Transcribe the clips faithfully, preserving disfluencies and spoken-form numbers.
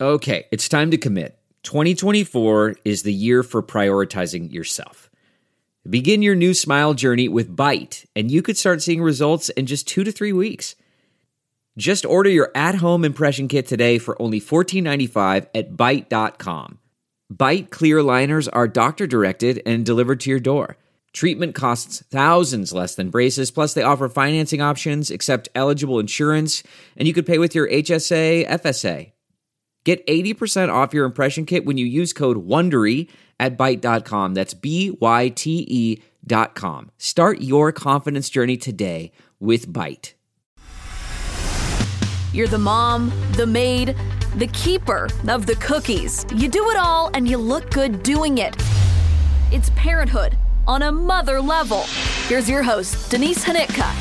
Okay, it's time to commit. twenty twenty-four is the year for prioritizing yourself. Begin your new smile journey with Byte, and you could start seeing results in just two to three weeks. Just order your at-home impression kit today for only fourteen ninety-five at byte dot com. Byte clear aligners are doctor-directed and delivered to your door. Treatment costs thousands less than braces, plus they offer financing options, accept eligible insurance, and you could pay with your H S A, F S A. Get eighty percent off your impression kit when you use code WONDERY at byte dot com. That's B Y T E dot com. Start your confidence journey today with Byte. You're the mom, the maid, the keeper of the cookies. You do it all and you look good doing it. It's parenthood on a mother level. Here's your host, Denise Hanitka.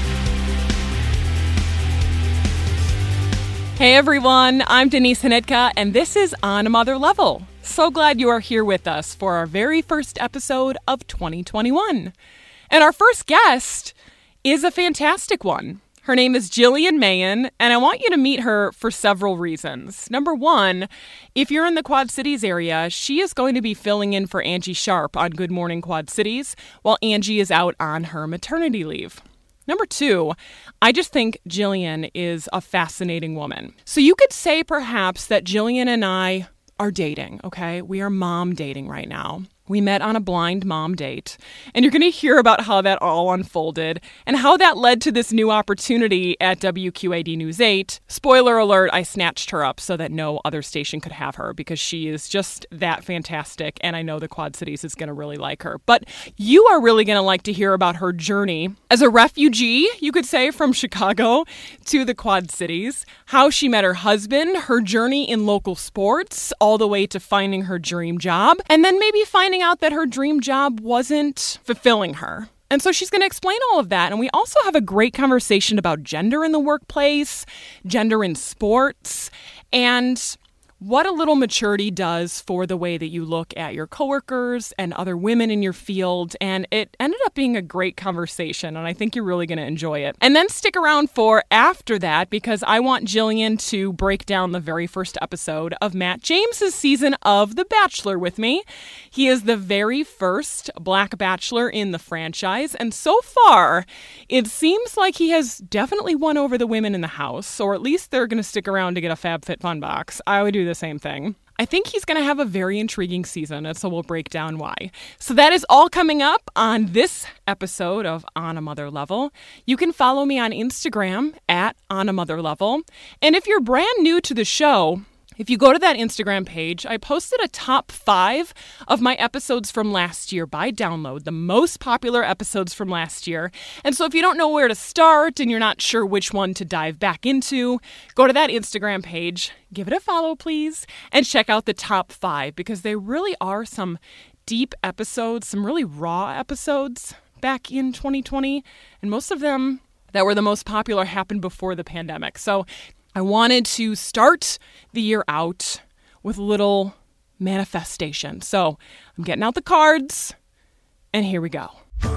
Hey everyone, I'm Denise Hanitka, and this is On a Mother Level. So glad you are here with us for our very first episode of twenty twenty-one. And our first guest is a fantastic one. Her name is Jillian Mayen, and I want you to meet her for several reasons. Number one, if you're in the Quad Cities area, she is going to be filling in for Angie Sharp on Good Morning Quad Cities while Angie is out on her maternity leave. Number two, I just think Jillian is a fascinating woman. So you could say perhaps that Jillian and I are dating, okay? We are mom dating right now. We met on a blind mom date, and you're going to hear about how that all unfolded and how that led to this new opportunity at W Q A D News eight. Spoiler alert, I snatched her up so that no other station could have her because she is just that fantastic, and I know the Quad Cities is going to really like her. But you are really going to like to hear about her journey as a refugee, you could say, from Chicago to the Quad Cities, how she met her husband, her journey in local sports, all the way to finding her dream job, and then maybe finding out that her dream job wasn't fulfilling her. And so she's going to explain all of that. And we also have a great conversation about gender in the workplace, gender in sports, and what a little maturity does for the way that you look at your coworkers and other women in your field. And it ended up being a great conversation, and I think you're really going to enjoy it. And then stick around for after that, because I want Jillian to break down the very first episode of Matt James's season of The Bachelor with me. He is the very first Black Bachelor in the franchise, and so far, it seems like he has definitely won over the women in the house, or at least they're going to stick around to get a FabFitFun box. I would do the same thing. I think he's going to have a very intriguing season, and so we'll break down why. So that is all coming up on this episode of On a Mother Level. You can follow me on Instagram at On a Mother Level. And if you're brand new to the show, if you go to that Instagram page, I posted a top five of my episodes from last year by download, the most popular episodes from last year. And so if you don't know where to start and you're not sure which one to dive back into, go to that Instagram page, give it a follow, please, and check out the top five, because they really are some deep episodes, some really raw episodes back in twenty twenty. And most of them that were the most popular happened before the pandemic. So I wanted to start the year out with a little manifestation. So I'm getting out the cards, and here we go.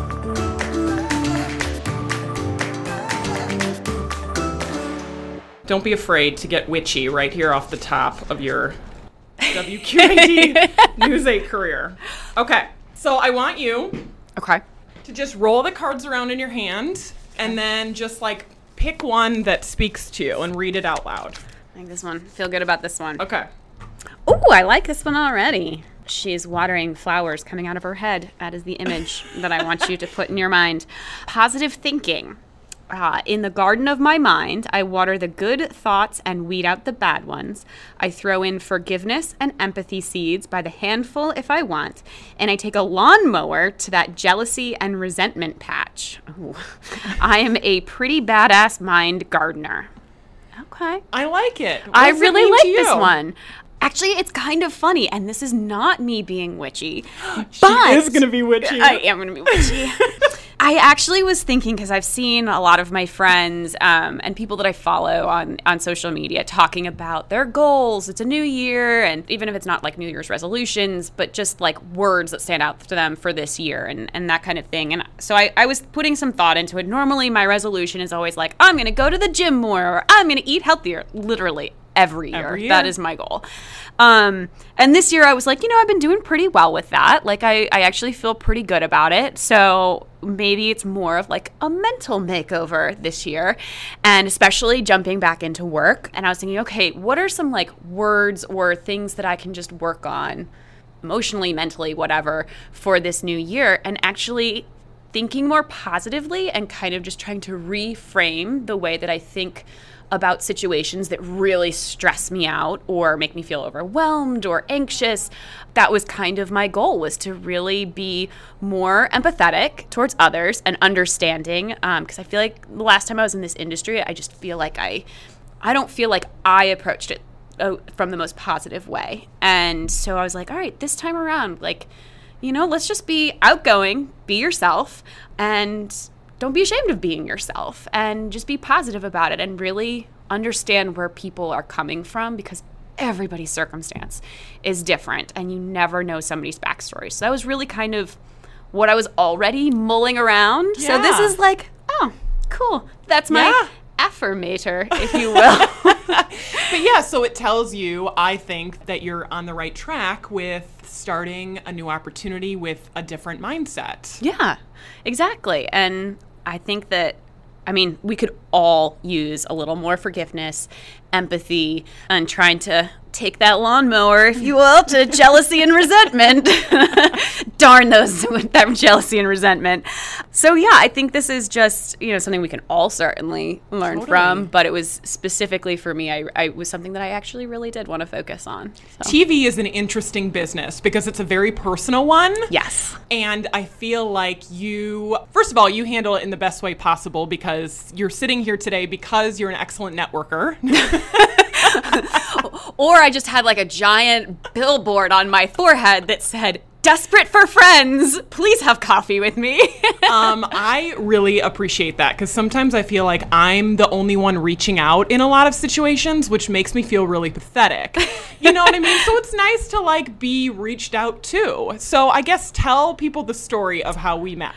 Don't be afraid to get witchy right here off the top of your W Q A D News eight career. Okay, so I want you okay. to just roll the cards around in your hand, and then just like pick one that speaks to you and read it out loud. I like this one. Feel good about this one. Okay. Ooh, I like this one already. She's watering flowers coming out of her head. That is the image that I want you to put in your mind. Positive thinking. Uh, in the garden of my mind, I water the good thoughts and weed out the bad ones. I throw in forgiveness and empathy seeds by the handful if I want. And I take a lawnmower to that jealousy and resentment patch. Ooh. I am a pretty badass mind gardener. Okay. I like it. What I does it really mean like to you? this one. Actually, it's kind of funny, and this is not me being witchy. She but is going to be witchy. I am going to be witchy. I actually was thinking, because I've seen a lot of my friends um, and people that I follow on, on social media talking about their goals. It's a new year, and even if it's not like New Year's resolutions, but just like words that stand out to them for this year and, and that kind of thing. And so I, I was putting some thought into it. Normally, my resolution is always like, I'm going to go to the gym more, or I'm going to eat healthier, literally every year. Every year. That is my goal. Um, and this year I was like, you know, I've been doing pretty well with that. Like I, I actually feel pretty good about it. So maybe it's more of like a mental makeover this year, and especially jumping back into work. And I was thinking, okay, what are some like words or things that I can just work on emotionally, mentally, whatever, for this new year, and actually thinking more positively and kind of just trying to reframe the way that I think about situations that really stress me out or make me feel overwhelmed or anxious. That was kind of my goal, was to really be more empathetic towards others and understanding, because um, I feel like the last time I was in this industry, I just feel like I, I don't feel like I approached it uh, from the most positive way. And so I was like, all right, this time around, like, you know, let's just be outgoing, be yourself, and don't be ashamed of being yourself, and just be positive about it and really understand where people are coming from, because everybody's circumstance is different and you never know somebody's backstory. So that was really kind of what I was already mulling around. Yeah. So this is like, oh, cool. That's my Yeah. affirmator, if you will. But yeah, so it tells you, I think, that you're on the right track with starting a new opportunity with a different mindset. Yeah, exactly. And I think that, I mean, we could all use a little more forgiveness, empathy, and trying to take that lawnmower, if you will, to jealousy and resentment. Darn those with that jealousy and resentment. So yeah, I think this is just, you know, something we can all certainly learn Totally. from, but it was specifically for me, I, I was something that I actually really did want to focus on. So. T V is an interesting business because it's a very personal one. Yes. And I feel like you, first of all, you handle it in the best way possible because you're sitting here today because you're an excellent networker. Or I just had like a giant billboard on my forehead that said, "Desperate for friends, please have coffee with me." um, I really appreciate that because sometimes I feel like I'm the only one reaching out in a lot of situations, which makes me feel really pathetic. You know what I mean? So it's nice to like be reached out to. So I guess tell people the story of how we met.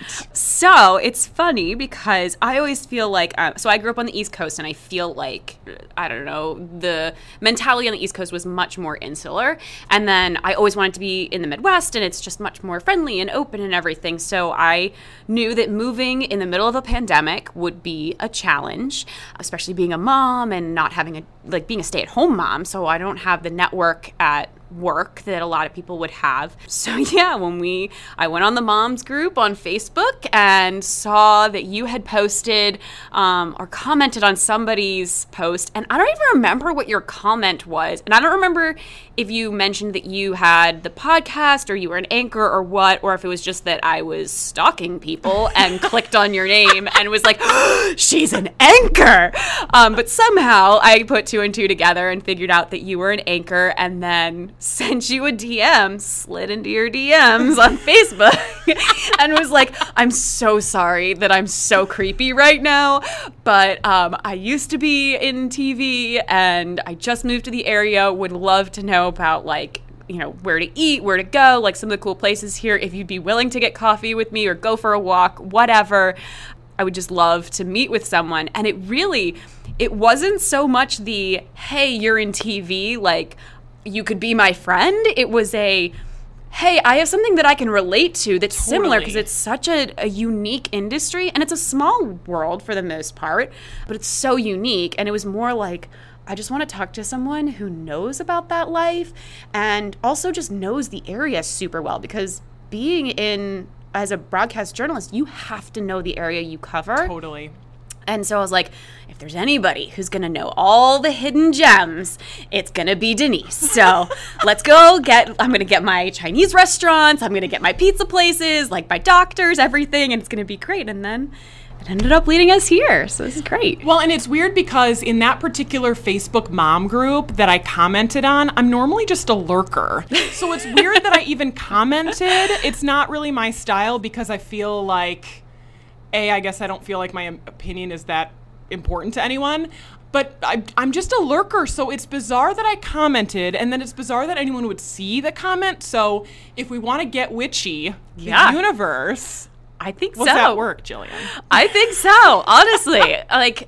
So it's funny because I always feel like, uh, so I grew up on the East Coast, and I feel like, I don't know, the mentality on the East Coast was much more insular. And then I always wanted to be in the Midwest, and it's just much more friendly and open and everything. So I knew that moving in the middle of a pandemic would be a challenge, especially being a mom and not having a, like being a stay-at-home mom. So I don't have the network at work that a lot of people would have. So yeah, when we, I went on the moms group on Facebook and saw that you had posted um, or commented on somebody's post, and I don't even remember what your comment was, and I don't remember if you mentioned that you had the podcast or you were an anchor or what, or if it was just that I was stalking people and clicked on your name and was like, oh, she's an anchor. Um, but somehow I put two and two together and figured out that you were an anchor, and then sent you a D M, slid into your D Ms on Facebook, and was like, I'm so sorry that I'm so creepy right now, but um, I used to be in T V and I just moved to the area, would love to know about like, you know, where to eat, where to go, like some of the cool places here, if you'd be willing to get coffee with me or go for a walk, whatever. I would just love to meet with someone. And it really, it wasn't so much the, hey, you're in T V, like, you could be my friend. It was a, hey, I have something that I can relate to that's Totally. similar, because it's such a, a unique industry, and it's a small world for the most part, but it's so unique. And it was more like, I just want to talk to someone who knows about that life and also just knows the area super well, because being in, as a broadcast journalist, you have to know the area you cover. Totally. And so I was like, if there's anybody who's going to know all the hidden gems, it's going to be Denise. So let's go get, I'm going to get my Chinese restaurants, I'm going to get my pizza places, like my doctors, everything, and it's going to be great. And then it ended up leading us here. So this is great. Well, and it's weird because in that particular Facebook mom group that I commented on, I'm normally just a lurker. So it's weird that I even commented. It's not really my style because I feel like, A, I guess I don't feel like my opinion is that important to anyone, but I, I'm just a lurker, so it's bizarre that I commented, and then it's bizarre that anyone would see the comment. So if we want to get witchy, Yeah. the universe, I think what's so. that work, Jillian? I think so, honestly. Like, I,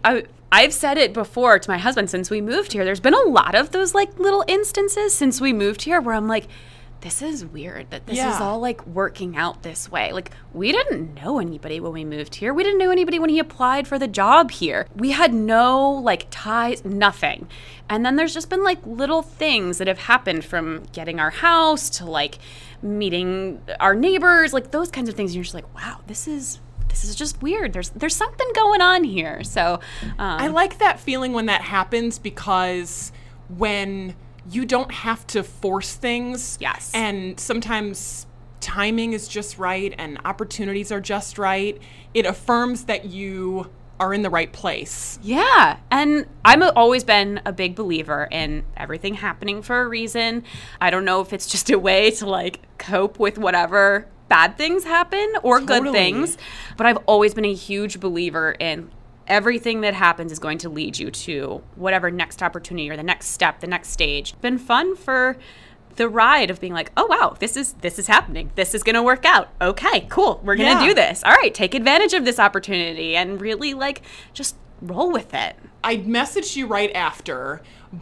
I've said it before to my husband since we moved here. There's been a lot of those like little instances since we moved here where I'm like, this is weird that this Yeah. is all like working out this way. Like, we didn't know anybody when we moved here. We didn't know anybody when he applied for the job here. We had no like ties, nothing. And then there's just been like little things that have happened, from getting our house to like meeting our neighbors, like those kinds of things. And you're just like, wow, this is this is just weird. There's there's something going on here. So um, I like that feeling when that happens, because when you don't have to force things. Yes. And sometimes timing is just right and opportunities are just right. It affirms that you are in the right place. Yeah. And I've always been a big believer in everything happening for a reason. I don't know if it's just a way to like cope with whatever bad things happen or good Totally. things. But I've always been a huge believer in everything that happens is going to lead you to whatever next opportunity or the next step, the next stage. It's been fun for the ride of being like, oh wow, this is this is happening. This is gonna work out. Okay, cool. We're gonna Yeah. do this. All right, take advantage of this opportunity and really like just roll with it. I messaged you right after,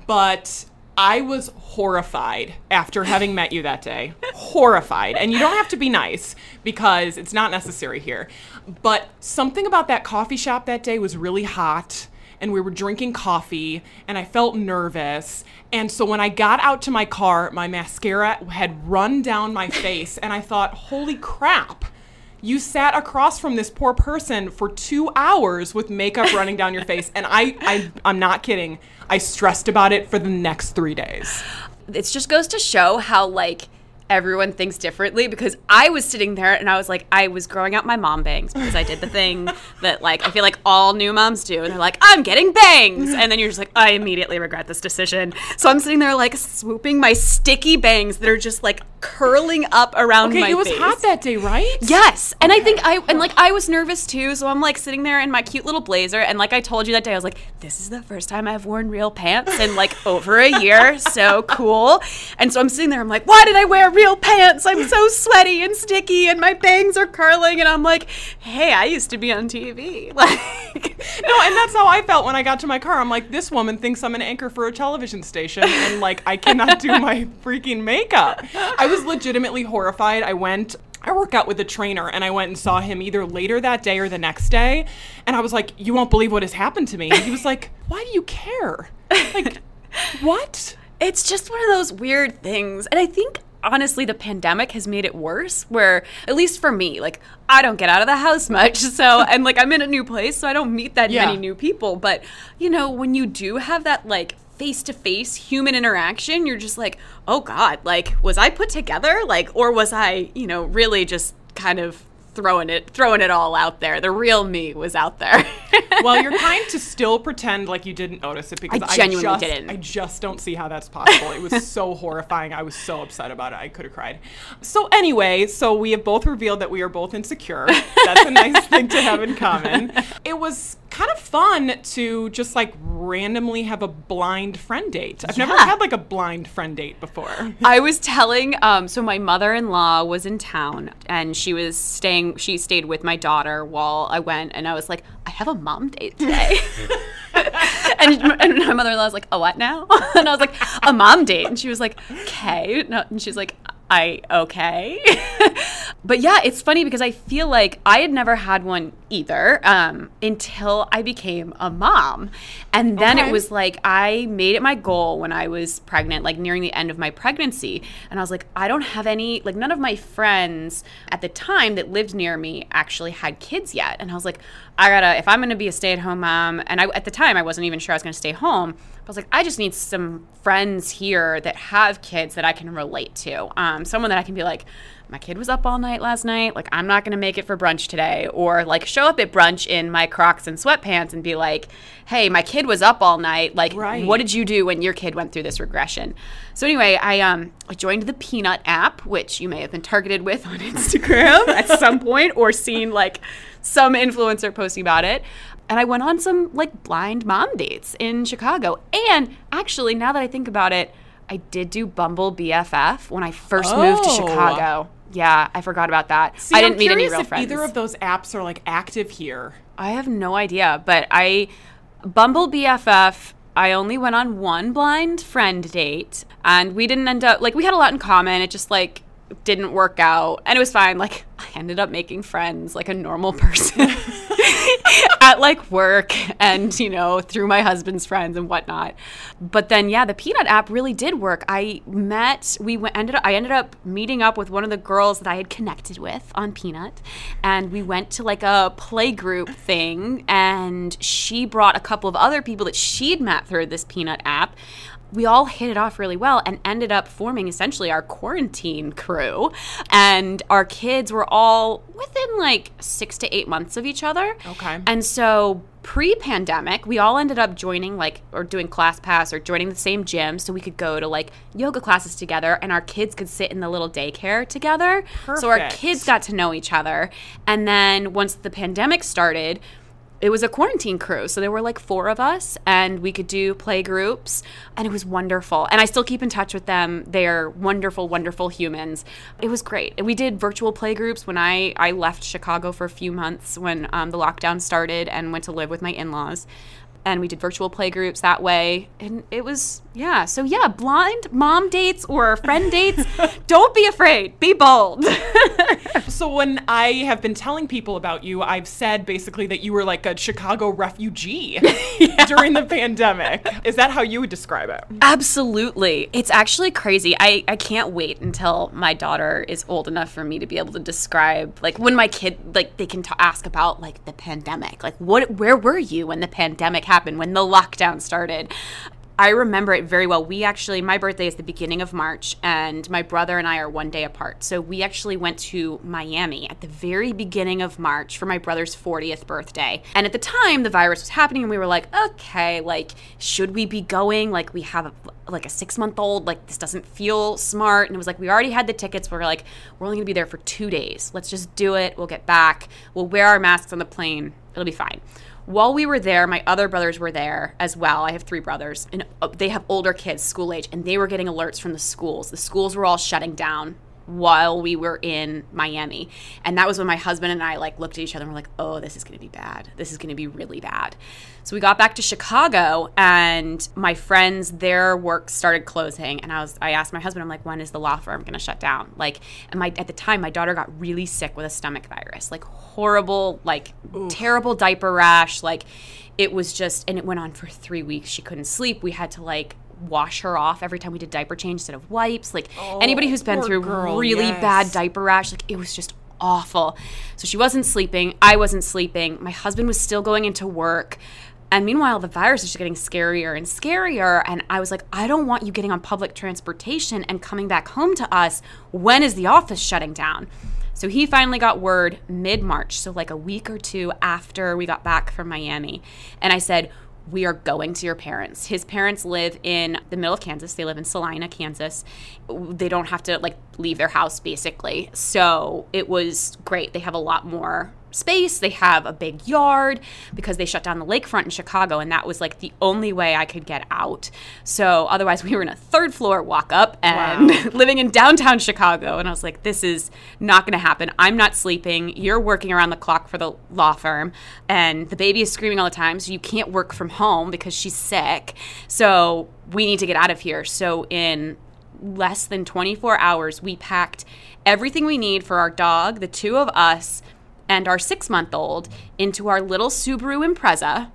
but I was horrified after having met you that day. Horrified. And you don't have to be nice, because it's not necessary here. But something about that coffee shop that day was really hot, and we were drinking coffee, and I felt nervous. And so when I got out to my car, my mascara had run down my face, and I thought, holy crap. You sat across from this poor person for two hours with makeup running down your face. And I, I, I'm not kidding. I stressed about it for the next three days. It just goes to show how like everyone thinks differently, because I was sitting there and I was like, I was growing out my mom bangs because I did the thing that like I feel like all new moms do, and they're like, I'm getting bangs, and then you're just like, I immediately regret this decision. So I'm sitting there like swooping my sticky bangs that are just like curling up around Okay, my it was face. hot that day, right? Yes. And I think I, and like I was nervous too. So I'm like sitting there in my cute little blazer. And like I told you that day, I was like, this is the first time I've worn real pants in like over a year. So cool. And so I'm sitting there, I'm like, why did I wear real pants? I'm so sweaty and sticky and my bangs are curling. And I'm like, hey, I used to be on T V. Like, No, and that's how I felt when I got to my car. I'm like, this woman thinks I'm an anchor for a television station, and like I cannot do my freaking makeup. I was legitimately horrified. I went, I work out with a trainer, and I went and saw him either later that day or the next day. And I was like, you won't believe what has happened to me. And he was like, why do you care? Like, what? it's just one of those weird things. And I think honestly the pandemic has made it worse, where at least for me, like I don't get out of the house much, so and like I'm in a new place, so I don't meet that Yeah. many new people. But you know, when you do have that like face-to-face human interaction, you're just like, oh god, like was I put together, like, or was I, you know, really just kind of throwing it throwing it all out there? The real me was out there. Well, you're kind to still pretend like you didn't notice it, because I I, genuinely just, didn't. I just don't see how that's possible. It was so horrifying. I was so upset about it. I could have cried. So anyway, so we have both revealed that we are both insecure. That's a nice thing to have in common. It was kind of fun to just like randomly have a blind friend date. I've never Yeah. had like a blind friend date before. I was telling, um, so my mother-in-law was in town and she was staying, she stayed with my daughter while I went, and I was like, I have a mom date today. and, and my mother-in-law was like, a what now? And I was like, a mom date. And she was like, okay. No, and she's like, I, okay. But yeah, it's funny because I feel like I had never had one either um, until I became a mom. And then Okay. it was like, I made it my goal when I was pregnant, like nearing the end of my pregnancy. And I was like, I don't have any, like none of my friends at the time that lived near me actually had kids yet. And I was like, I gotta, if I'm gonna be a stay-at-home mom, and I, at the time I wasn't even sure I was gonna stay home, I was like, I just need some friends here that have kids that I can relate to. Um, someone that I can be like, my kid was up all night last night. Like, I'm not going to make it for brunch today. Or, like, show up at brunch in my Crocs and sweatpants and be like, hey, my kid was up all night. Like, Right. what did you do when your kid went through this regression? So, anyway, I um I joined the Peanut app, which you may have been targeted with on Instagram at some point, or seen, like, some influencer posting about it. And I went on some, like, blind mom dates in Chicago. And, actually, now that I think about it, I did do Bumble B F F when I first moved to Oh. Chicago. Yeah, I forgot about that. See, I didn't I'm meet any curious real if friends. either of those apps are like active here. I have no idea, but I Bumble B F F, I only went on one blind friend date, and we didn't end up, like, we had a lot in common. It just, like, didn't work out, and it was fine. Like, I ended up making friends like a normal person at, like, work and, you know, through my husband's friends and whatnot. But then, yeah, the Peanut app really did work. I met, we went, ended up, I ended up meeting up with one of the girls that I had connected with on Peanut, and we went to, like, a play group thing, and she brought a couple of other people that she'd met through this Peanut app. We all hit it off really well and ended up forming essentially our quarantine crew. And our kids were all within like six to eight months of each other. Okay. And so pre-pandemic, we all ended up joining like or doing ClassPass or joining the same gym so we could go to like yoga classes together and our kids could sit in the little daycare together. Perfect. So our kids got to know each other. And then once the pandemic started, it was a quarantine crew. So there were like four of us and we could do play groups and it was wonderful. And I still keep in touch with them. They're wonderful, wonderful humans. It was great. And we did virtual play groups when I, I left Chicago for a few months when um, the lockdown started and went to live with my in-laws. And we did virtual play groups that way. And it was, yeah. So yeah, blind mom dates or friend dates, don't be afraid. Be bold. So when I have been telling people about you, I've said basically that you were like a Chicago refugee yeah. during the pandemic. Is that how you would describe it? Absolutely. It's actually crazy. I, I can't wait until my daughter is old enough for me to be able to describe, like when my kid, like they can t- ask about like the pandemic. Like what, where were you when the pandemic happened? happened when the lockdown started. I remember it very well. We actually, my birthday is the beginning of March, and my brother and I are one day apart. So we actually went to Miami at the very beginning of March for my brother's fortieth birthday. And at the time, the virus was happening, and we were like, okay, like, should we be going? Like, we have a, like a six-month-old. Like, this doesn't feel smart. And it was like, we already had the tickets. We were like, we're only going to be there for two days. Let's just do it. We'll get back. We'll wear our masks on the plane. It'll be fine. While we were there, my other brothers were there as well. I have three brothers, and they have older kids, school age, and they were getting alerts from the schools. The schools were all shutting down while we were in Miami. And that was when my husband and I like looked at each other and were like, oh, this is going to be bad. This is going to be really bad. So we got back to Chicago, and my friends, their work started closing. And I was, I asked my husband, I'm like, when is the law firm going to shut down? Like, and my, at the time, my daughter got really sick with a stomach virus, like horrible, like Oof. terrible diaper rash. Like it was just, and it went on for three weeks. She couldn't sleep. We had to like wash her off every time we did diaper change instead of wipes. Like oh, anybody who's been through girl, really yes. bad diaper rash, like it was just awful. So she wasn't sleeping. I wasn't sleeping. My husband was still going into work. And meanwhile, the virus is just getting scarier and scarier. And I was like, I don't want you getting on public transportation and coming back home to us. When is the office shutting down? So he finally got word mid-March, so like a week or two after we got back from Miami. And I said, we are going to your parents. His parents live in the middle of Kansas. They live in Salina, Kansas. They don't have to like leave their house basically. So it was great. They have a lot more space. They have a big yard because they shut down the lakefront in Chicago, and that was like the only way I could get out. So otherwise we were in a third floor walk up and wow. living in downtown Chicago. And I was like, this is not going to happen. I'm not sleeping. You're working around the clock for the law firm, and the baby is screaming all the time. So you can't work from home because she's sick. So we need to get out of here. So in less than twenty-four hours, we packed everything we need for our dog, the two of us, and our six-month-old into our little Subaru Impreza,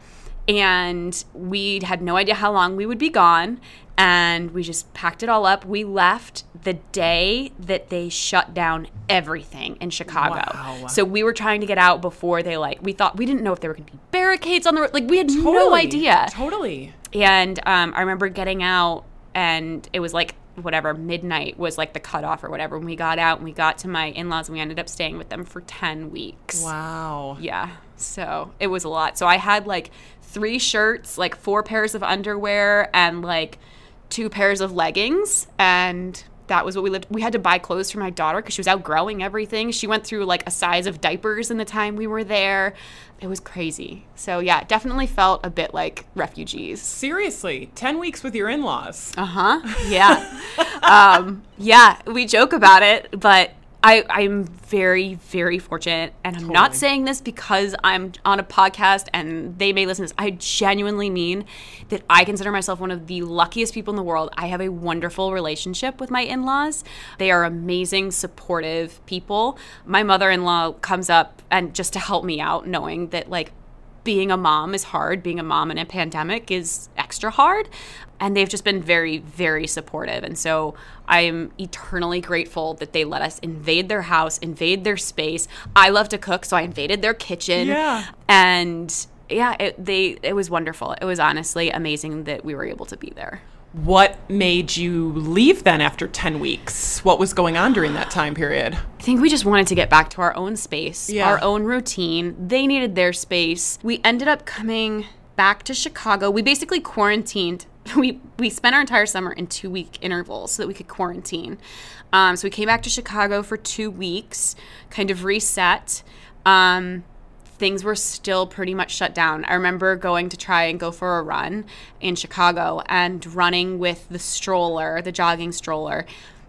and we had no idea how long we would be gone, and we just packed it all up. We left the day that they shut down everything in Chicago. Wow. So we were trying to get out before they, like, we thought, we didn't know if there were going to be barricades on the road. Like, we had totally, no idea. Totally. And um, I remember getting out, and it was like, whatever, midnight was like the cutoff or whatever. When we got out and we got to my in-laws, and we ended up staying with them for ten weeks. Wow. Yeah. So it was a lot. So I had like three shirts, like four pairs of underwear, and like two pairs of leggings. And that was what we lived. We had to buy clothes for my daughter because she was outgrowing everything. She went through like a size of diapers in the time we were there. It was crazy. So yeah, it definitely felt a bit like refugees. Seriously, ten weeks with your in-laws. Uh-huh. Yeah. um, yeah, we joke about it, but I, I'm very, very fortunate, and I'm Totally. not saying this because I'm on a podcast and they may listen to this. I genuinely mean that I consider myself one of the luckiest people in the world. I have a wonderful relationship with my in-laws. They are amazing, supportive people. My mother-in-law comes up and just to help me out, knowing that like being a mom is hard. Being a mom in a pandemic is extra hard. And they've just been very, very supportive. And so I'm eternally grateful that they let us invade their house, invade their space. I love to cook, so I invaded their kitchen. Yeah. And yeah, it, they it was wonderful. It was honestly amazing that we were able to be there. What made you leave then after ten weeks? What was going on during that time period? I think we just wanted to get back to our own space, Yeah. our own routine. They needed their space. We ended up coming back to Chicago. We basically quarantined. We we spent our entire summer in two-week intervals so that we could quarantine. Um, so we came back to Chicago for two weeks, kind of reset. Um, things were still pretty much shut down. I remember going to try and go for a run in Chicago and running with the stroller, the jogging stroller,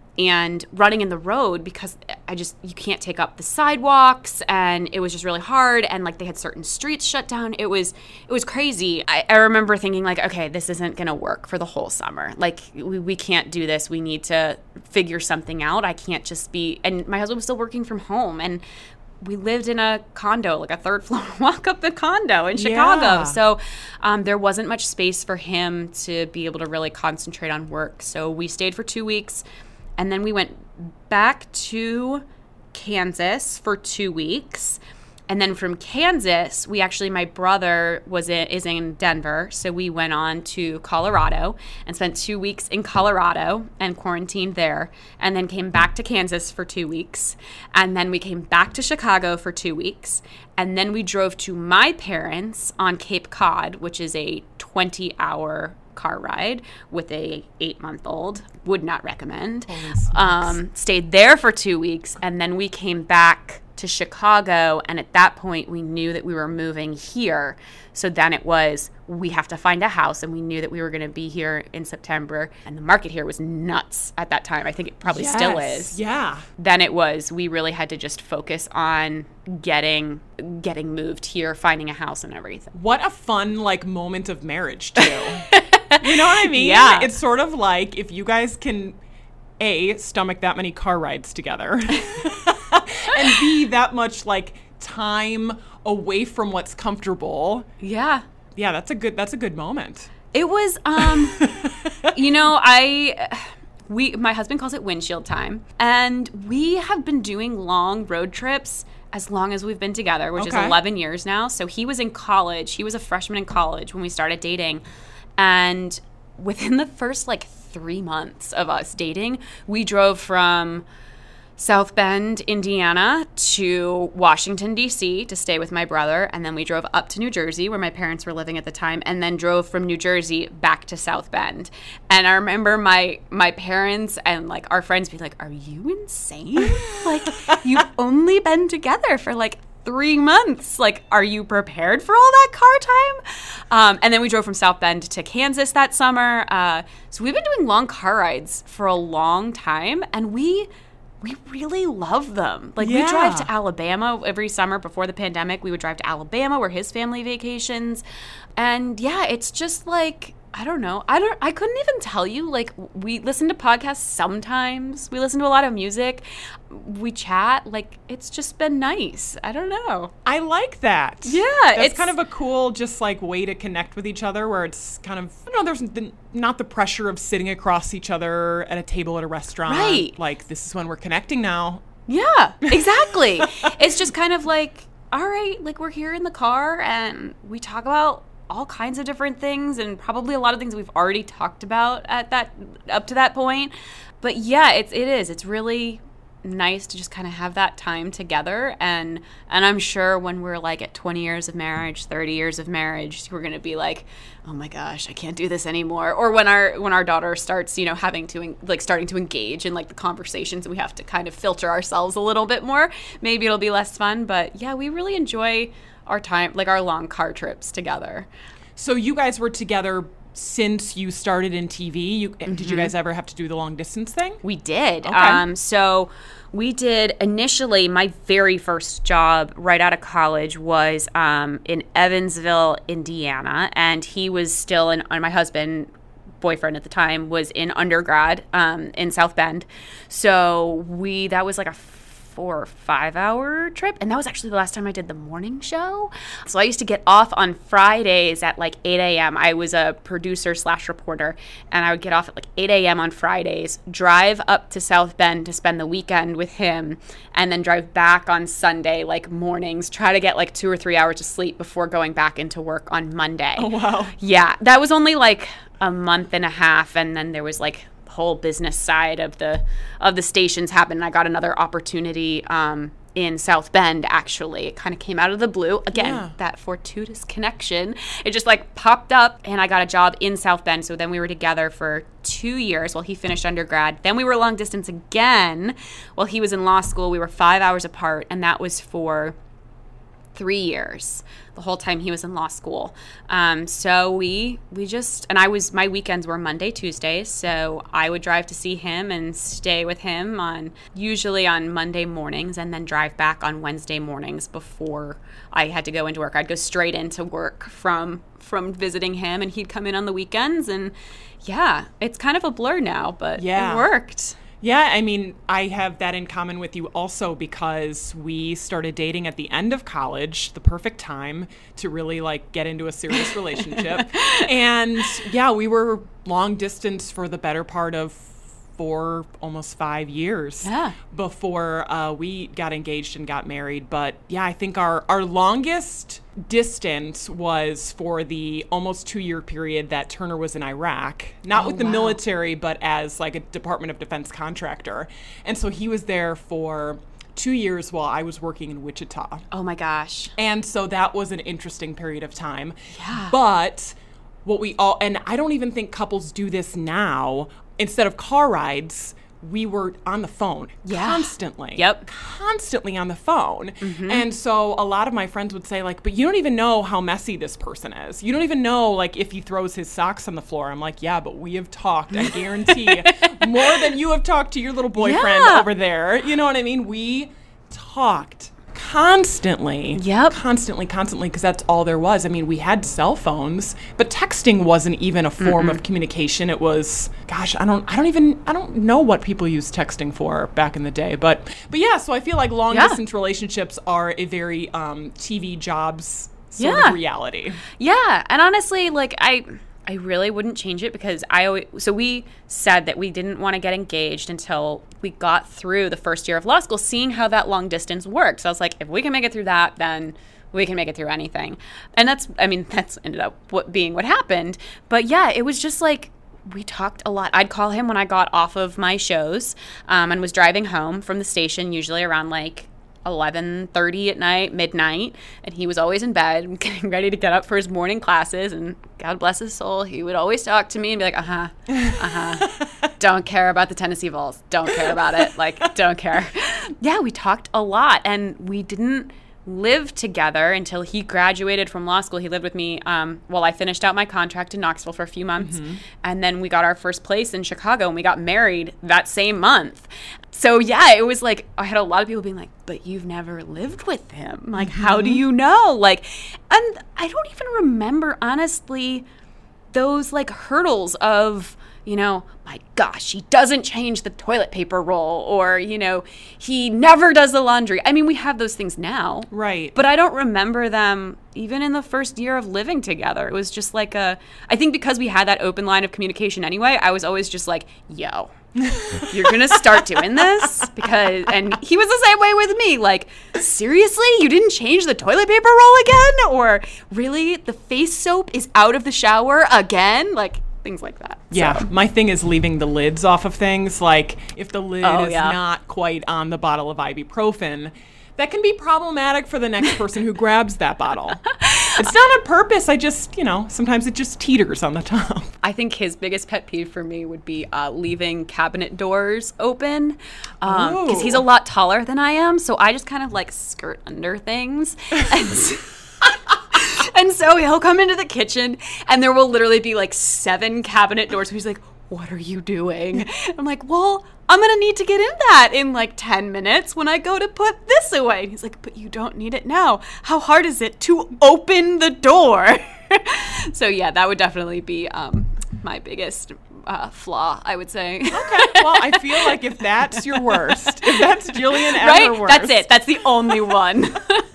and running in the road because I just, you can't take up the sidewalks, and it was just really hard, and like they had certain streets shut down. It was, it was crazy. I, I remember thinking like, okay, this isn't going to work for the whole summer. Like we, we can't do this. We need to figure something out. I can't just be, and my husband was still working from home, and we lived in a condo, like a third floor walk up the condo in Chicago. Yeah. So um, there wasn't much space for him to be able to really concentrate on work. So we stayed for two weeks. And then we went back to Kansas for two weeks. And then from Kansas, we actually, my brother was in, is in Denver. So we went on to Colorado and spent two weeks in Colorado and quarantined there. And then came back to Kansas for two weeks. And then we came back to Chicago for two weeks. And then we drove to my parents on Cape Cod, which is a twenty-hour car ride with a eight-month-old. Would not recommend. Um, stayed there for two weeks, and then we came back to Chicago, and at that point, we knew that we were moving here. So then it was, we have to find a house, and we knew that we were going to be here in September, and the market here was nuts at that time. I think it probably Yes. still is. Yeah. Then it was, we really had to just focus on getting getting moved here, finding a house and everything. What a fun, like, moment of marriage, too. You know what I mean? Yeah. It's sort of like if you guys can, A, stomach that many car rides together, and B, that much, like, time away from what's comfortable. Yeah. Yeah, that's a good, that's a good moment. It was, um, you know, I, we, my husband calls it windshield time, and we have been doing long road trips as long as we've been together, which Okay. is eleven years now. So he was in college. He was a freshman in college when we started dating. And within the first like three months of us dating, we drove from South Bend, Indiana to Washington, D C to stay with my brother. And then we drove up to New Jersey where my parents were living at the time, and then drove from New Jersey back to South Bend. And I remember my my parents and like our friends being like, are you insane? Like, you've only been together for like three months. Like, are you prepared for all that car time? Um, and then we drove from South Bend to Kansas that summer. Uh, so we've been doing long car rides for a long time, and we we really love them. Like, Yeah. we drive to Alabama every summer before the pandemic. We would drive to Alabama where his family vacations. And yeah, it's just like, I don't know. I don't. I couldn't even tell you. Like, we listen to podcasts sometimes. We listen to a lot of music. We chat. Like, it's just been nice. I don't know. I like that. Yeah, That's it's- kind of a cool, just like way to connect with each other where it's kind of, I don't know, there's the, not the pressure of sitting across each other at a table at a restaurant. Right. Like, this is when we're connecting now. Yeah, exactly. It's just kind of like, all right, like, we're here in the car and we talk about all kinds of different things, and probably a lot of things we've already talked about at that up to that point. But yeah, it's it is. It's really nice to just kind of have that time together, and and I'm sure when we're like at twenty years of marriage, thirty years of marriage, we're going to be like, oh my gosh, I can't do this anymore. Or when our when our daughter starts, you know, having to like starting to engage in like the conversations, we have to kind of filter ourselves a little bit more. Maybe it'll be less fun, but yeah, we really enjoy our time, like our long car trips together. So you guys were together since you started in T V, you, mm-hmm. did you guys ever have to do the long distance thing? We did. Okay. Um, so we did initially, my very first job right out of college was um, in Evansville, Indiana. And he was still in, my husband, boyfriend at the time, was in undergrad um, in South Bend. So we, that was like a four or five hour trip. And that was actually the last time I did the morning show. So I used to get off on Fridays at like eight a.m. I was a producer slash reporter, and I would get off at like eight a.m. on Fridays, drive up to South Bend to spend the weekend with him, and then drive back on Sunday, like mornings, try to get like two or three hours of sleep before going back into work on Monday. Oh, wow. Yeah. That was only like a month and a half. And then there was like whole business side of the of the stations happened, and I got another opportunity um in South Bend. Actually, it kind of came out of the blue again. Yeah. That fortuitous connection, it just like popped up, and I got a job in South Bend. So then we were together for two years while he finished undergrad. Then we were long distance again while he was in law school. We were five hours apart, and that was for three years, the whole time he was in law school. Um, so we we just, and I was, my weekends were Monday, Tuesdays, so I would drive to see him and stay with him on, usually on Monday mornings, and then drive back on Wednesday mornings before I had to go into work. I'd go straight into work from from visiting him, and he'd come in on the weekends, and yeah, it's kind of a blur now, but yeah. It worked. Yeah, I mean, I have that in common with you also, because we started dating at the end of college, the perfect time to really like get into a serious relationship. And yeah, we were long distance for the better part of four, almost five years yeah. before uh, we got engaged and got married. But yeah, I think our, our longest distance was for the almost two-year period that Turner was in Iraq, not oh, with the wow. military, but as like a Department of Defense contractor. And so he was there for two years while I was working in Wichita. Oh my gosh. And so that was an interesting period of time. Yeah. But what we all, and I don't even think couples do this now, instead of car rides, we were on the phone yeah. constantly. Yep. Constantly on the phone. Mm-hmm. And so a lot of my friends would say, like, but you don't even know how messy this person is. You don't even know, like, if he throws his socks on the floor. I'm like, yeah, but we have talked, I guarantee, more than you have talked to your little boyfriend yeah. over there. You know what I mean? We talked constantly. Yep. Constantly, constantly, because that's all there was. I mean, we had cell phones, but texting wasn't even a form Mm-mm. of communication. It was, gosh, I don't I don't even I don't know what people used texting for back in the day. But but yeah, so I feel like long yeah. distance relationships are a very um, T V jobs sort yeah. of reality. Yeah. And honestly, like I I really wouldn't change it, because I always, so we said that we didn't want to get engaged until we got through the first year of law school, seeing how that long distance works. So I was like, if we can make it through that, then we can make it through anything. And that's, I mean, that's ended up what, being what happened. But yeah, it was just like, we talked a lot. I'd call him when I got off of my shows um, and was driving home from the station, usually around like eleven thirty at night, midnight, and he was always in bed getting ready to get up for his morning classes, and God bless his soul, he would always talk to me and be like, uh-huh, uh-huh, don't care about the Tennessee Vols, don't care about it, like, don't care. Yeah, we talked a lot, and we didn't live together until he graduated from law school. He lived with me um, while I finished out my contract in Knoxville for a few months, mm-hmm. and then we got our first place in Chicago, and we got married that same month. So yeah, it was like, I had a lot of people being like, but you've never lived with him. Like, mm-hmm. how do you know? Like, and I don't even remember, honestly, those like hurdles of, you know, my gosh, he doesn't change the toilet paper roll, or, you know, he never does the laundry. I mean, we have those things now. Right. But I don't remember them even in the first year of living together. It was just like a, I think because we had that open line of communication anyway, I was always just like, yo, you're going to start doing this? Because, and he was the same way with me. Like, seriously? You didn't change the toilet paper roll again? Or really, the face soap is out of the shower again? Like, things like that. Yeah, so. My thing is leaving the lids off of things. Like, if the lid oh, is yeah. not quite on the bottle of ibuprofen, that can be problematic for the next person who grabs that bottle. It's not on purpose. I just, you know, sometimes it just teeters on the top. I think his biggest pet peeve for me would be uh, leaving cabinet doors open, because um, he's a lot taller than I am. So I just kind of like skirt under things. And And so he'll come into the kitchen and there will literally be like seven cabinet doors. He's like, what are you doing? I'm like, well, I'm going to need to get in that in like ten minutes when I go to put this away. And he's like, but you don't need it now. How hard is it to open the door? So yeah, that would definitely be um, my biggest uh, flaw, I would say. Okay, well, I feel like if that's your worst, if that's Jillian ever right? worst. That's it. That's the only one.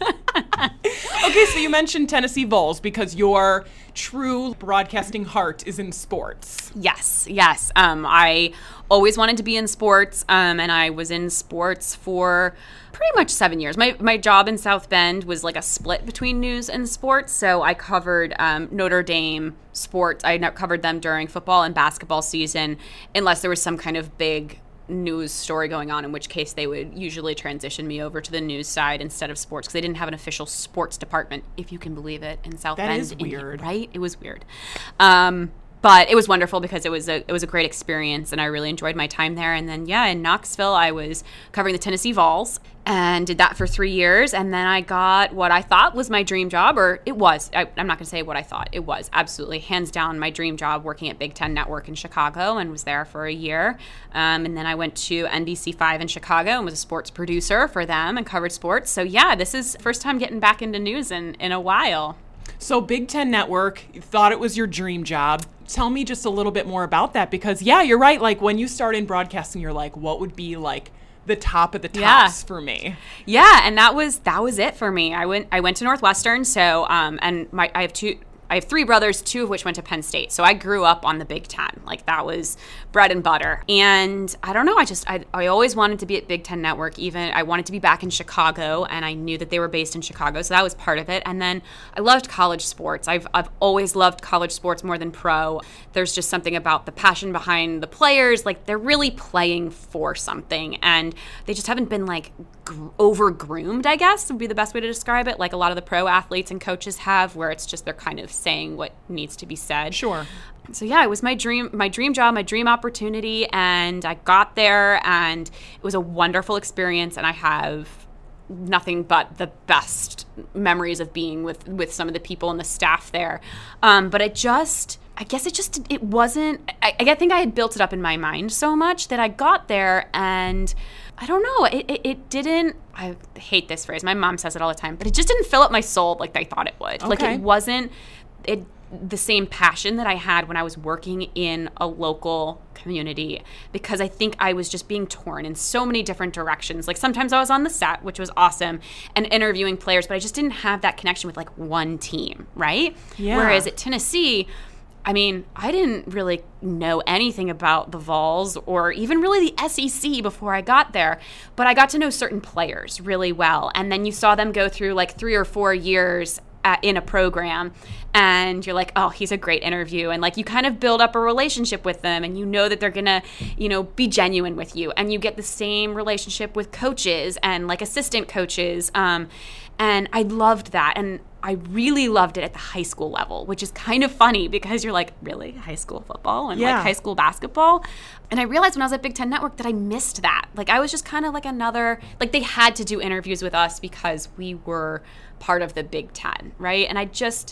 Okay, so you mentioned Tennessee Vols because your true broadcasting heart is in sports. Yes, yes. Um, I always wanted to be in sports, um, and I was in sports for pretty much seven years. My my job in South Bend was like a split between news and sports, so I covered um, Notre Dame sports. I covered them during football and basketball season, unless there was some kind of big news story going on, in which case they would usually transition me over to the news side instead of sports, because they didn't have an official sports department, if you can believe it, in South That Bend. is weird. Right? It was weird. Um, but it was wonderful because it was a it was a great experience, and I really enjoyed my time there. And then, yeah, in Knoxville, I was covering the Tennessee Vols and did that for three years. And then I got what I thought was my dream job, or it was. I, I'm not going to say what I thought. It was absolutely, hands down, my dream job, working at Big Ten Network in Chicago, and was there for a year. Um, and then I went to N B C five in Chicago and was a sports producer for them and covered sports. So, yeah, this is the first time getting back into news in, in a while. So Big Ten Network, you thought it was your dream job. Tell me just a little bit more about that, because, yeah, you're right. Like, when you start in broadcasting, you're like, what would be, like, the top of the tops yeah. for me? Yeah, and that was that was it for me. I went I went to Northwestern, so um, and my I have two I have three brothers, two of which went to Penn State. So I grew up on the Big Ten. Like, that was bread and butter. And I don't know, I just, I, I always wanted to be at Big Ten Network. Even I wanted to be back in Chicago, and I knew that they were based in Chicago. So that was part of it. And then I loved college sports. I've, I've always loved college sports more than pro. There's just something about the passion behind the players. Like, they're really playing for something. And they just haven't been, like, gr- over-groomed, I guess, would be the best way to describe it. Like a lot of the pro athletes and coaches have, where it's just they're kind of saying what needs to be said. Sure. So yeah, it was my dream, my dream job, my dream opportunity, and I got there, and it was a wonderful experience, and I have nothing but the best memories of being with, with some of the people and the staff there. Um, but it just, I guess it just, it wasn't, I, I think I had built it up in my mind so much that I got there, and I don't know, it, it, it didn't, I hate this phrase, my mom says it all the time, but it just didn't fill up my soul like I thought it would. Okay. Like, it wasn't, it the same passion that I had when I was working in a local community, because I think I was just being torn in so many different directions. Like, sometimes I was on the set, which was awesome, and interviewing players, but I just didn't have that connection with, like, one team, right? Yeah. Whereas at Tennessee, I mean, I didn't really know anything about the Vols or even really the S E C before I got there, but I got to know certain players really well. And then you saw them go through like three or four years at, in a program, and you're like, oh, he's a great interview. And like, you kind of build up a relationship with them, and you know that they're going to, you know, be genuine with you. And you get the same relationship with coaches and like assistant coaches. Um, and I loved that. And I really loved it at the high school level, which is kind of funny because you're like, really? High school football and Yeah. like high school basketball? And I realized when I was at Big Ten Network that I missed that. Like, I was just kind of like another, like, they had to do interviews with us because we were part of the Big Ten, right? And I just,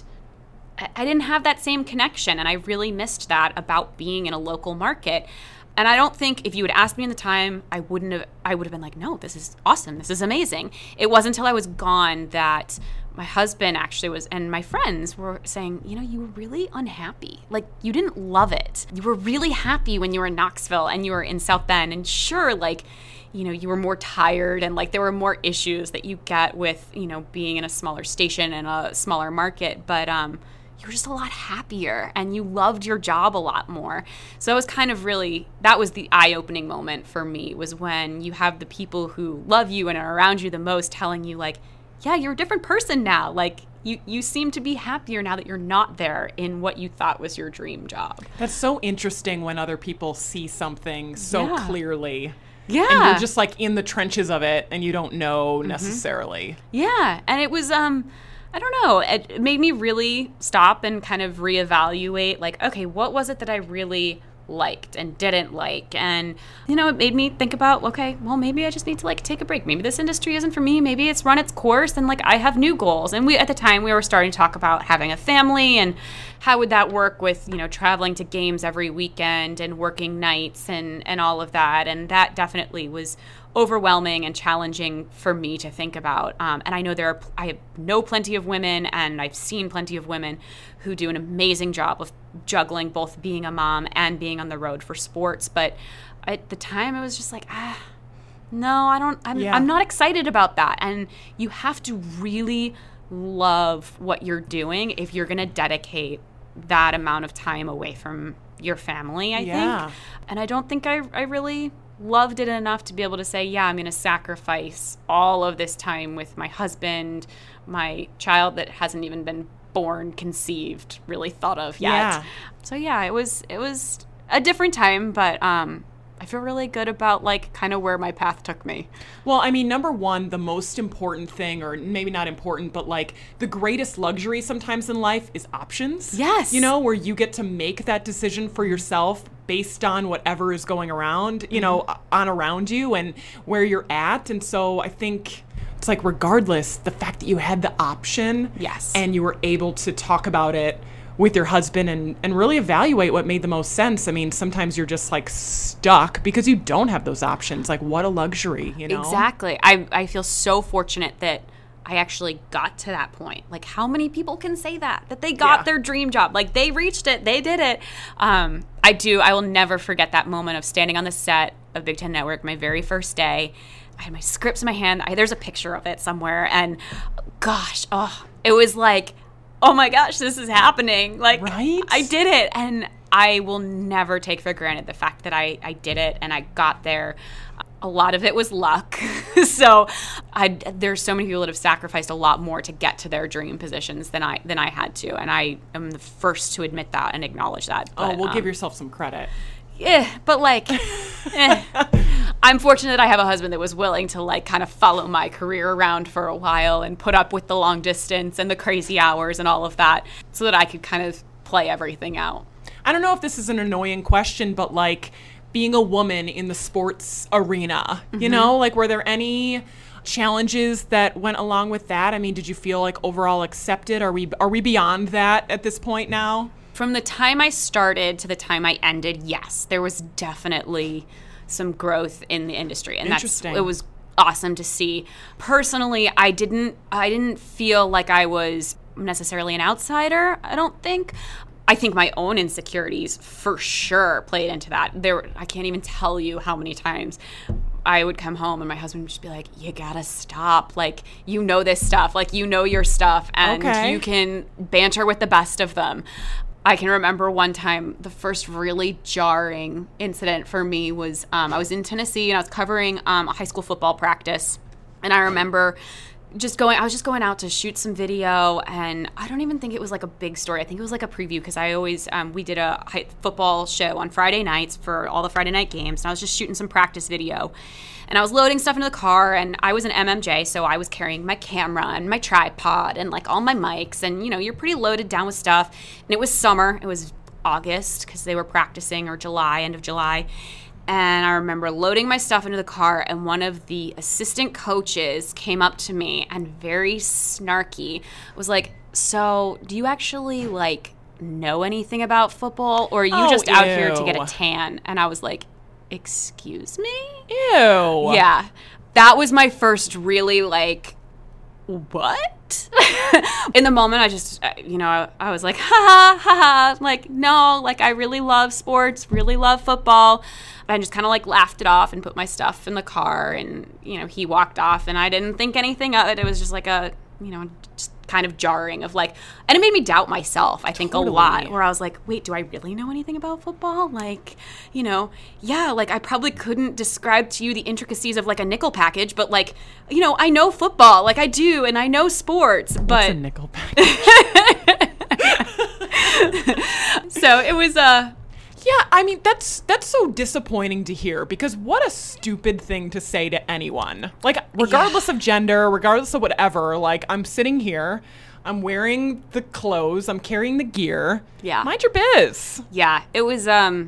I I didn't have that same connection, and I really missed that about being in a local market. And I don't think if you had asked me in the time, I wouldn't have, I would have been like, no, this is awesome. This is amazing. It wasn't until I was gone that my husband actually was, and my friends were saying, you know, you were really unhappy. Like, you didn't love it. You were really happy when you were in Knoxville and you were in South Bend. And sure, like, you know, you were more tired, and like there were more issues that you get with, you know, being in a smaller station and a smaller market. But, um, you were just a lot happier, and you loved your job a lot more. So it was kind of really, that was the eye-opening moment for me, was when you have the people who love you and are around you the most telling you, like, yeah, you're a different person now. Like, you, you seem to be happier now that you're not there in what you thought was your dream job. That's so interesting when other people see something so Yeah. clearly. Yeah. And you're just like in the trenches of it, and you don't know necessarily. Yeah, and it was, um, I don't know, it made me really stop and kind of reevaluate, like, okay, what was it that I really liked and didn't like. And, you know, it made me think about, okay, well, maybe I just need to like take a break. Maybe this industry isn't for me. Maybe it's run its course and like I have new goals. And we, at the time, we were starting to talk about having a family and how would that work with, you know, traveling to games every weekend and working nights and, and all of that. And that definitely was overwhelming and challenging for me to think about. Um, and I know there are, I know plenty of women, and I've seen plenty of women who do an amazing job of juggling both being a mom and being on the road for sports. But at the time, I was just like, ah, no, I don't, I'm, Yeah. I'm not excited about that. And you have to really love what you're doing if you're going to dedicate that amount of time away from your family, I Yeah. think. And I don't think I, I really loved it enough to be able to say, yeah, I'm going to sacrifice all of this time with my husband, my child that hasn't even been born, conceived, really thought of yet. Yeah. So yeah, it was it was a different time, but um, I feel really good about like kind of where my path took me. Well, I mean, number one, the most important thing, or maybe not important, but like the greatest luxury sometimes in life is options. Yes. You know, where you get to make that decision for yourself based on whatever is going around, you know, on around you and where you're at. And so I think it's like, regardless, the fact that you had the option Yes. and you were able to talk about it with your husband and, and really evaluate what made the most sense. I mean, sometimes you're just like stuck because you don't have those options. Like, what a luxury, you know? Exactly. I, I feel so fortunate that I actually got to that point. Like, how many people can say that? That they got Yeah. their dream job. Like, they reached it. They did it. Um, I do. I will never forget that moment of standing on the set of Big Ten Network, my very first day. I had my scripts in my hand. I, there's a picture of it somewhere. And gosh, oh, it was like, oh my gosh, this is happening. Like, Right? I did it. And I will never take for granted the fact that I, I did it and I got there. A lot of it was luck. so I, there's so many people that have sacrificed a lot more to get to their dream positions than I than I had to. And I am the first to admit that and acknowledge that. Oh, But, well, um, give yourself some credit. yeah, but like, eh. I'm fortunate that I have a husband that was willing to like kind of follow my career around for a while and put up with the long distance and the crazy hours and all of that so that I could kind of play everything out. I don't know if this is an annoying question, but like being a woman in the sports arena, you Mm-hmm. know, like were there any challenges that went along with that? I mean, did you feel like overall accepted? Are we are we beyond that at this point now? From the time I started to the time I ended, yes, there was definitely some growth in the industry, and that's Interesting. it was awesome to see. Personally, I didn't I didn't feel like I was necessarily an outsider. I don't think. I think my own insecurities for sure played into that. There, I can't even tell you how many times I would come home and my husband would just be like, you gotta stop. Like, you know this stuff. Like, you know your stuff. And Okay. you can banter with the best of them. I can remember one time, the first really jarring incident for me was um, I was in Tennessee and I was covering um, a high school football practice. And I remember just going, I was just going out to shoot some video, and I don't even think it was like a big story. I think it was like a preview because I always, um, we did a high football show on Friday nights for all the Friday night games, and I was just shooting some practice video. And I was loading stuff into the car, and I was an M M J, so I was carrying my camera and my tripod and like all my mics, and you know, you're pretty loaded down with stuff. And it was summer, it was August because they were practicing, or July, end of July. And I remember loading my stuff into the car, and one of the assistant coaches came up to me and very snarky was like, so do you actually like know anything about football, or are you Oh, just out here to get ew. a tan? And I was like, excuse me? Ew. Yeah. That was my first really like, what? In the moment, I just, uh, you know, I, I was like, ha ha, ha ha. Like, no, like, I really love sports, really love football. And just kind of like laughed it off and put my stuff in the car. And, you know, he walked off and I didn't think anything of it. It was just like a, you know, just kind of jarring of like, and it made me doubt myself, I think, Totally. a lot, where I was like, wait, do I really know anything about football? Like, you know, yeah, like I probably couldn't describe to you the intricacies of like a nickel package, but like, you know, I know football, like I do, and I know sports, It's a but nickel package. so it was, uh, Yeah, I mean, that's that's so disappointing to hear, because what a stupid thing to say to anyone. Like, regardless of gender, regardless of whatever, like, I'm sitting here, I'm wearing the clothes, I'm carrying the gear. Yeah. Mind your biz. yeah, it was, um,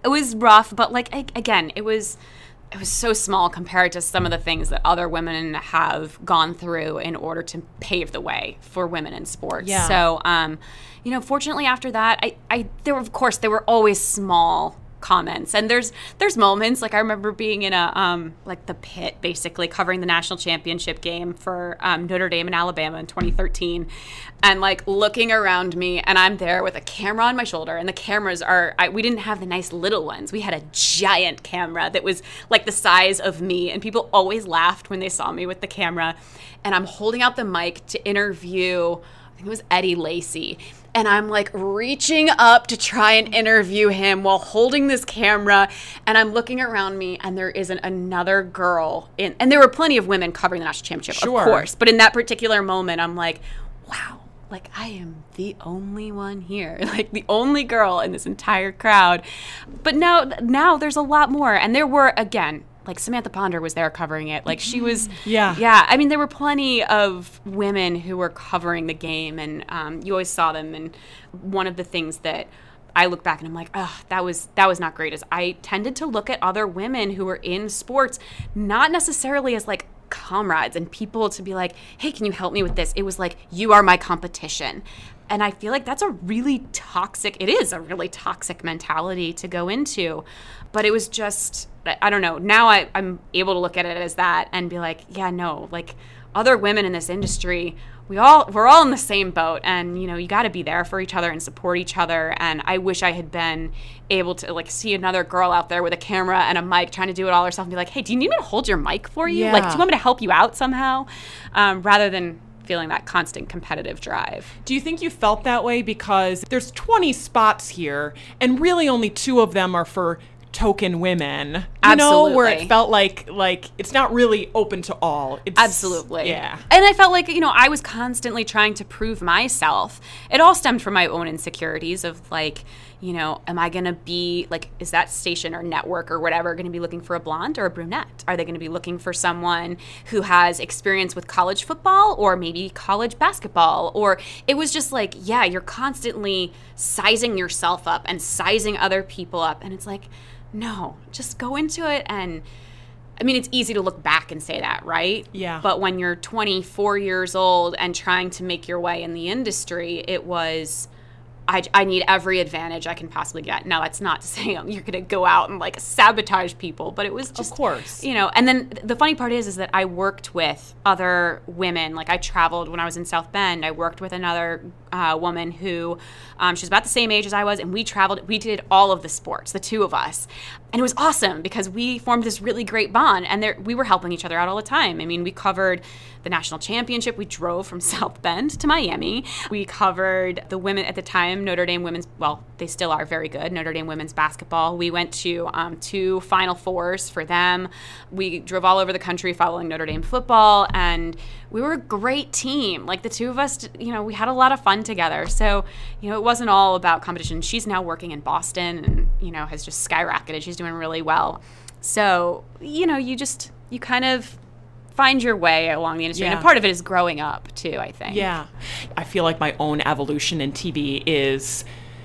it was rough, but like I, again, it was it was so small compared to some of the things that other women have gone through in order to pave the way for women in sports. Yeah. So, um, you know, fortunately after that, I, I there were, of course, there were always small comments, and there's there's moments like I remember being in a um like the pit basically covering the national championship game for um, Notre Dame and Alabama in twenty thirteen, and like looking around me, and I'm there with a camera on my shoulder, and the cameras are I, we didn't have the nice little ones, we had a giant camera that was like the size of me, and people always laughed when they saw me with the camera, and I'm holding out the mic to interview, I think it was Eddie Lacy. And I'm like reaching up to try and interview him while holding this camera. And I'm looking around me, and there isn't another girl in. And there were plenty of women covering the national championship, Sure. of course. But in that particular moment, I'm like, wow, like I am the only one here, like the only girl in this entire crowd. But now, now there's a lot more. And there were, again, like Samantha Ponder was there covering it. Like she was, Yeah. yeah. I mean, there were plenty of women who were covering the game, and um, you always saw them. And one of the things that I look back and I'm like, oh, that was that was not great. Is I tended to look at other women who were in sports, not necessarily as like comrades and people to be like, hey, can you help me with this? It was like, you are my competition. And I feel like that's a really toxic, it is a really toxic mentality to go into. But it was just, I don't know, now I, I'm able to look at it as that and be like, yeah, no, like other women in this industry, we all, we're all in the same boat, and, you know, you got to be there for each other and support each other. And I wish I had been able to like see another girl out there with a camera and a mic trying to do it all herself and be like, hey, do you need me to hold your mic for you? Yeah. Like, do you want me to help you out somehow? Um, rather than feeling that constant competitive drive. Do you think you felt that way because there's twenty spots here, and really only two of them are for token women? You Absolutely. know, where it felt like like it's not really open to all. It's, Absolutely. Yeah. And I felt like, you know, I was constantly trying to prove myself. It all stemmed from my own insecurities of like, you know, am I going to be like, is that station or network or whatever going to be looking for a blonde or a brunette? Are they going to be looking for someone who has experience with college football or maybe college basketball? Or it was just like, yeah, you're constantly sizing yourself up and sizing other people up. And it's like, no, just go into it. And I mean, it's easy to look back and say that, right? Yeah. But when you're twenty-four years old and trying to make your way in the industry, it was, I, I need every advantage I can possibly get. Now, that's not to say you're going to go out and like sabotage people, but it was just, Of course. you know. And then the funny part is, is that I worked with other women. Like I traveled when I was in South Bend. I worked with another uh, woman who, um, she was about the same age as I was, and we traveled. We did all of the sports, the two of us, and it was awesome because we formed this really great bond, and there, we were helping each other out all the time. I mean, we covered the national championship. We drove from South Bend to Miami. We covered the women at the time, Notre Dame women's, well, they still are very good, Notre Dame women's basketball. We went to um, two Final Fours for them. We drove all over the country following Notre Dame football, and we were a great team. Like the two of us, you know, we had a lot of fun together. So, you know, it wasn't all about competition. She's now working in Boston and, you know, has just skyrocketed. She's doing really well. So, you know, you just, you kind of find your way along the industry. Yeah. And part of it is growing up too, I think. Yeah. I feel like my own evolution in T V is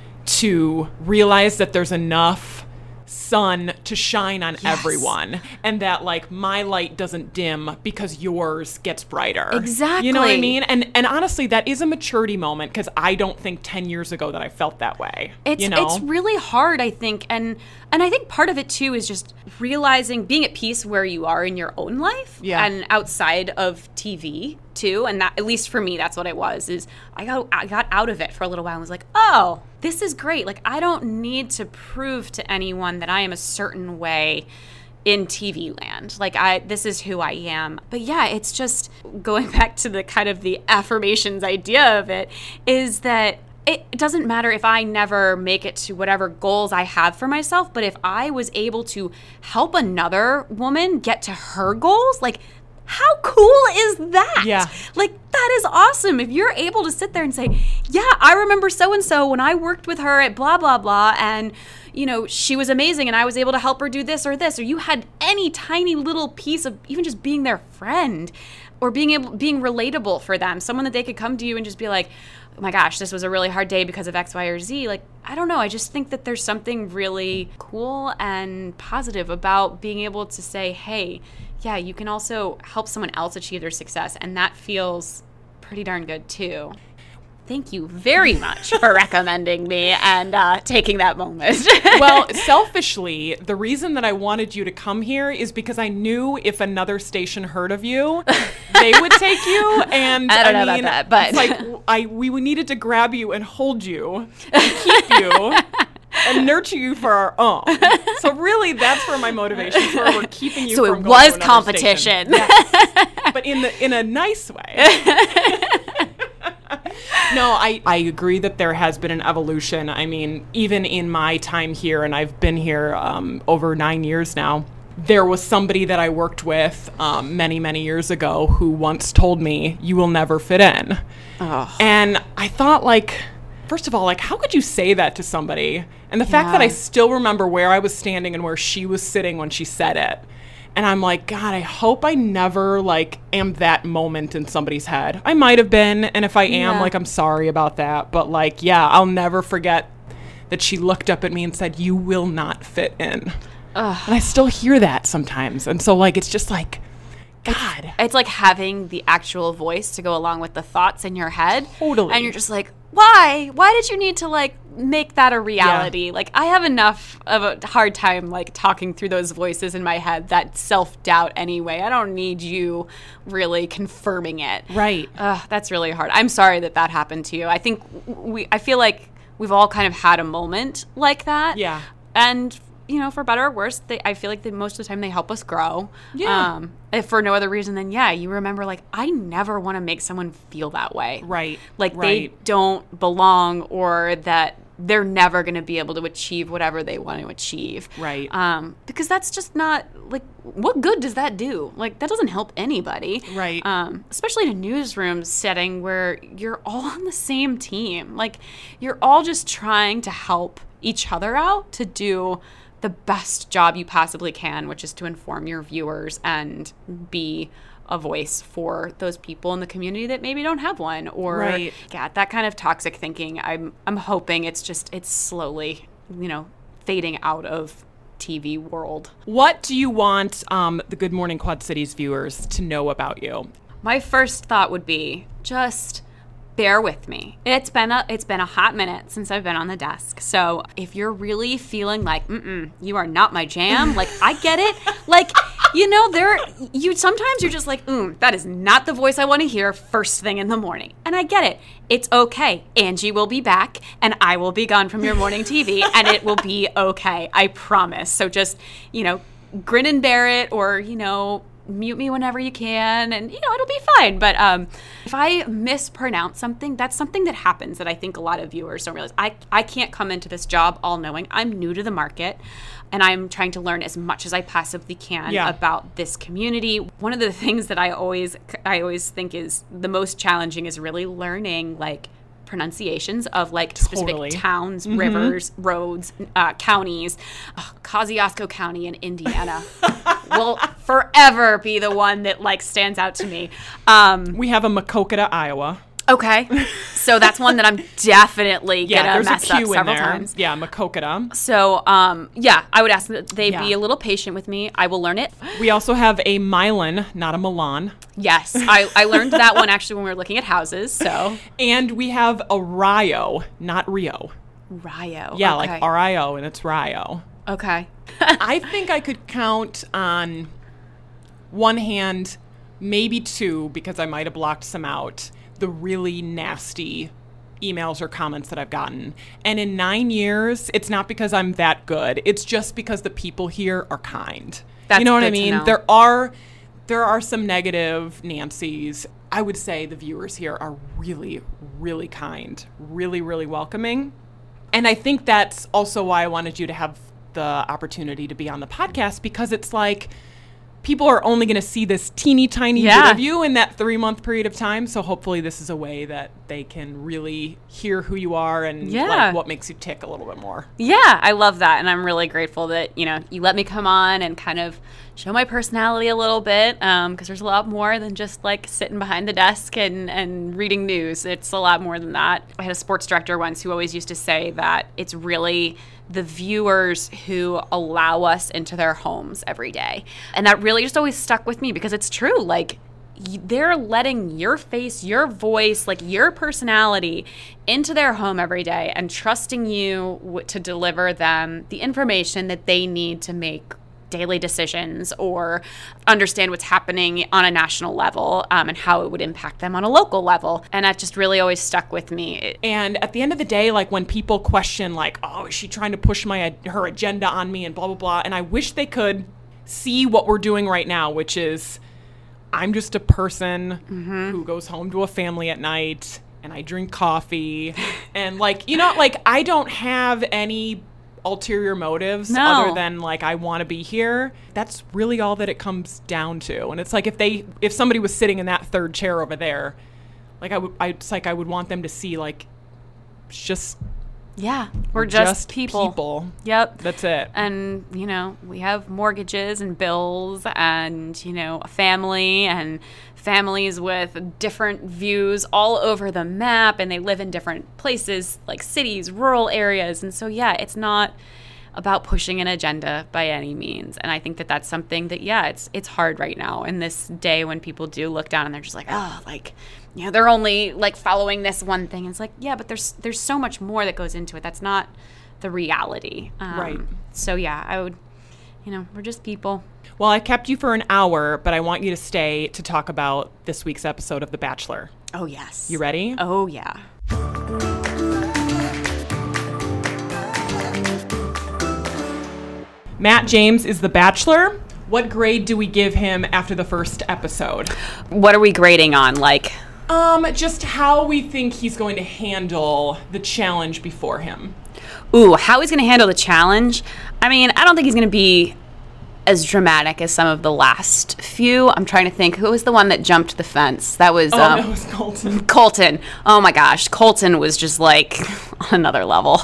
to realize that there's enough sun to shine on Yes. everyone, and that like my light doesn't dim because yours gets brighter. Exactly. You know what I mean? And and honestly, that is a maturity moment, because I don't think ten years ago that I felt that way. It's you know? it's really hard, I think, and and I think part of it too is just realizing, being at peace where you are in your own life, Yeah. and outside of T V too. And that, at least for me, that's what it was. Is I got I got out of it for a little while and was like, oh, this is great. Like I don't need to prove to anyone that I am a certain way in T V land. Like I, this is who I am. But yeah, it's just going back to the kind of the affirmations idea of it, is that it doesn't matter if I never make it to whatever goals I have for myself, but if I was able to help another woman get to her goals, like how cool is that? Yeah. Like that is awesome. If you're able to sit there and say, yeah, I remember so-and-so when I worked with her at blah, blah, blah, and you know, she was amazing and I was able to help her do this or this, or you had any tiny little piece of even just being their friend or being able, being relatable for them, someone that they could come to you and just be like, oh my gosh, this was a really hard day because of X, Y, or Z. Like, I don't know. I just think that there's something really cool and positive about being able to say, hey, yeah, you can also help someone else achieve their success. And that feels pretty darn good too. Thank you very much for recommending me and uh, taking that moment. Well, selfishly, the reason that I wanted you to come here is because I knew if another station heard of you, they would take you. And I don't I know mean, about that, but it's like I we needed to grab you and hold you, and keep you, and nurture you for our own. So really, that's where my motivation is. Where we're keeping you. So from it going was to another competition, station. Yes. But in the in a nice way. No, I, I agree that there has been an evolution. I mean, even in my time here, and I've been here um, over nine years now, there was somebody that I worked with um, many, many years ago who once told me, you will never fit in. Oh. And I thought, like, first of all, like, how could you say that to somebody? And the yeah. fact that I still remember where I was standing and where she was sitting when she said it. And I'm like, God, I hope I never, like, am that moment in somebody's head. I might have been, and if I am, yeah. like, I'm sorry about that. But, like, yeah, I'll never forget that she looked up at me and said, you will not fit in. Ugh. And I still hear that sometimes. And so, like, it's just like, God. It's, it's like having the actual voice to go along with the thoughts in your head. Totally. And you're just like, why? Why did you need to, like, make that a reality? Yeah. Like, I have enough of a hard time, like, talking through those voices in my head, that self-doubt anyway. I don't need you really confirming it. Right. Ugh, that's really hard. I'm sorry that that happened to you. I think we, I feel like we've all kind of had a moment like that. Yeah. And, you know, for better or worse, they, I feel like they, most of the time they help us grow. Yeah. Um, if for no other reason than, yeah, you remember, like, I never want to make someone feel that way. Right. Like, right. they don't belong, or that they're never going to be able to achieve whatever they want to achieve. Right. Um, because that's just not, like, what good does that do? Like, that doesn't help anybody. Right. Um, especially in a newsroom setting where you're all on the same team. Like, you're all just trying to help each other out to do the best job you possibly can, which is to inform your viewers and be a voice for those people in the community that maybe don't have one, or right. yeah, that kind of toxic thinking. I'm I'm hoping it's just it's slowly, you know, fading out of T V world. What do you want um, the Good Morning Quad Cities viewers to know about you? My first thought would be just bear with me. It's been a it's been a hot minute since I've been on the desk. So if you're really feeling like, mm-mm, you are not my jam, like, I get it. Like, you know, there you sometimes you're just like, mm, that is not the voice I want to hear first thing in the morning. And I get it. It's okay. Angie will be back, and I will be gone from your morning T V, and it will be okay. I promise. So just, you know, grin and bear it, or, you know, mute me whenever you can, and, you know, it'll be fine. But um, if I mispronounce something, that's something that happens that I think a lot of viewers don't realize. I, I can't come into this job all knowing. I'm new to the market, and I'm trying to learn as much as I possibly can yeah. about this community. One of the things that I always I always think is the most challenging is really learning, like, pronunciations of, like, totally. specific towns, mm-hmm. rivers, roads, uh, counties. Oh, Kosciuszko County in Indiana will forever be the one that, like, stands out to me. Um, we have a Maquoketa, Iowa. Okay, so that's one that I'm definitely yeah, gonna there's mess a Q up several in there. times. Yeah, Maquoketa. So, um, yeah, I would ask that they yeah. be a little patient with me. I will learn it. We also have a Milan, not a Milan. Yes, I, I learned that one actually when we were looking at houses. So, and we have a Rio, not Rio. Rio. Yeah, okay. like R I O, and it's Rio. Okay. I think I could count on one hand, maybe two, because I might have blocked some out, the really nasty emails or comments that I've gotten. And in nine years, it's not because I'm that good. It's just because the people here are kind. That's you know what I good to mean? know. There are there are some negative Nancys. I would say the viewers here are really, really kind, really, really welcoming. And I think that's also why I wanted you to have the opportunity to be on the podcast, because it's like, people are only going to see this teeny tiny Yeah. bit of you in that three month period of time. So hopefully this is a way that they can really hear who you are and Yeah. like what makes you tick a little bit more. Yeah, I love that. And I'm really grateful that, you know, you let me come on and kind of show my personality a little bit, because there's a lot more than just like sitting behind the desk and, and reading news. It's a lot more than that. I had a sports director once who always used to say that it's really the viewers who allow us into their homes every day. And that really just always stuck with me because it's true. Like, y- they're letting your face, your voice, like your personality into their home every day and trusting you w- to deliver them the information that they need to make daily decisions or understand what's happening on a national level, um, and how it would impact them on a local level. And that just really always stuck with me. It- And at the end of the day, like when people question like, oh, is she trying to push my her agenda on me and blah, blah, blah. And I wish they could see what we're doing right now, which is I'm just a person Mm-hmm. who goes home to a family at night and I drink coffee and like, you know, like I don't have any ulterior motives No. other than like I want to be here. That's really all that it comes down to. And it's like if they if somebody was sitting in that third chair over there, like I would I it's like I would want them to see like it's just yeah, we're just, people. people. Yep. That's it. And, you know, we have mortgages and bills and, you know, a family and families with different views all over the map, and they live in different places like cities, rural areas. And so, yeah, it's not about pushing an agenda by any means. And I think that that's something that, yeah, it's it's hard right now in this day when people do look down and they're just like, oh, like, you know, they're only like following this one thing. And it's like, yeah, but there's there's so much more that goes into it. That's not the reality. Um, Right. So, yeah, I would, you know, we're just people. Well, I kept you for an hour, but I want you to stay to talk about this week's episode of The Bachelor. Oh, yes. You ready? Oh, yeah. Matt James is The Bachelor. What grade do we give him after the first episode? What are we grading on? Like, Um, just how we think he's going to handle the challenge before him. ooh, how he's going to handle the challenge? I mean, I don't think he's going to be as dramatic as some of the last few. I'm trying to think. Who was the one that jumped the fence? That was Oh, um, no, it was Colton. Colton. Oh my gosh. Colton was just like on another level.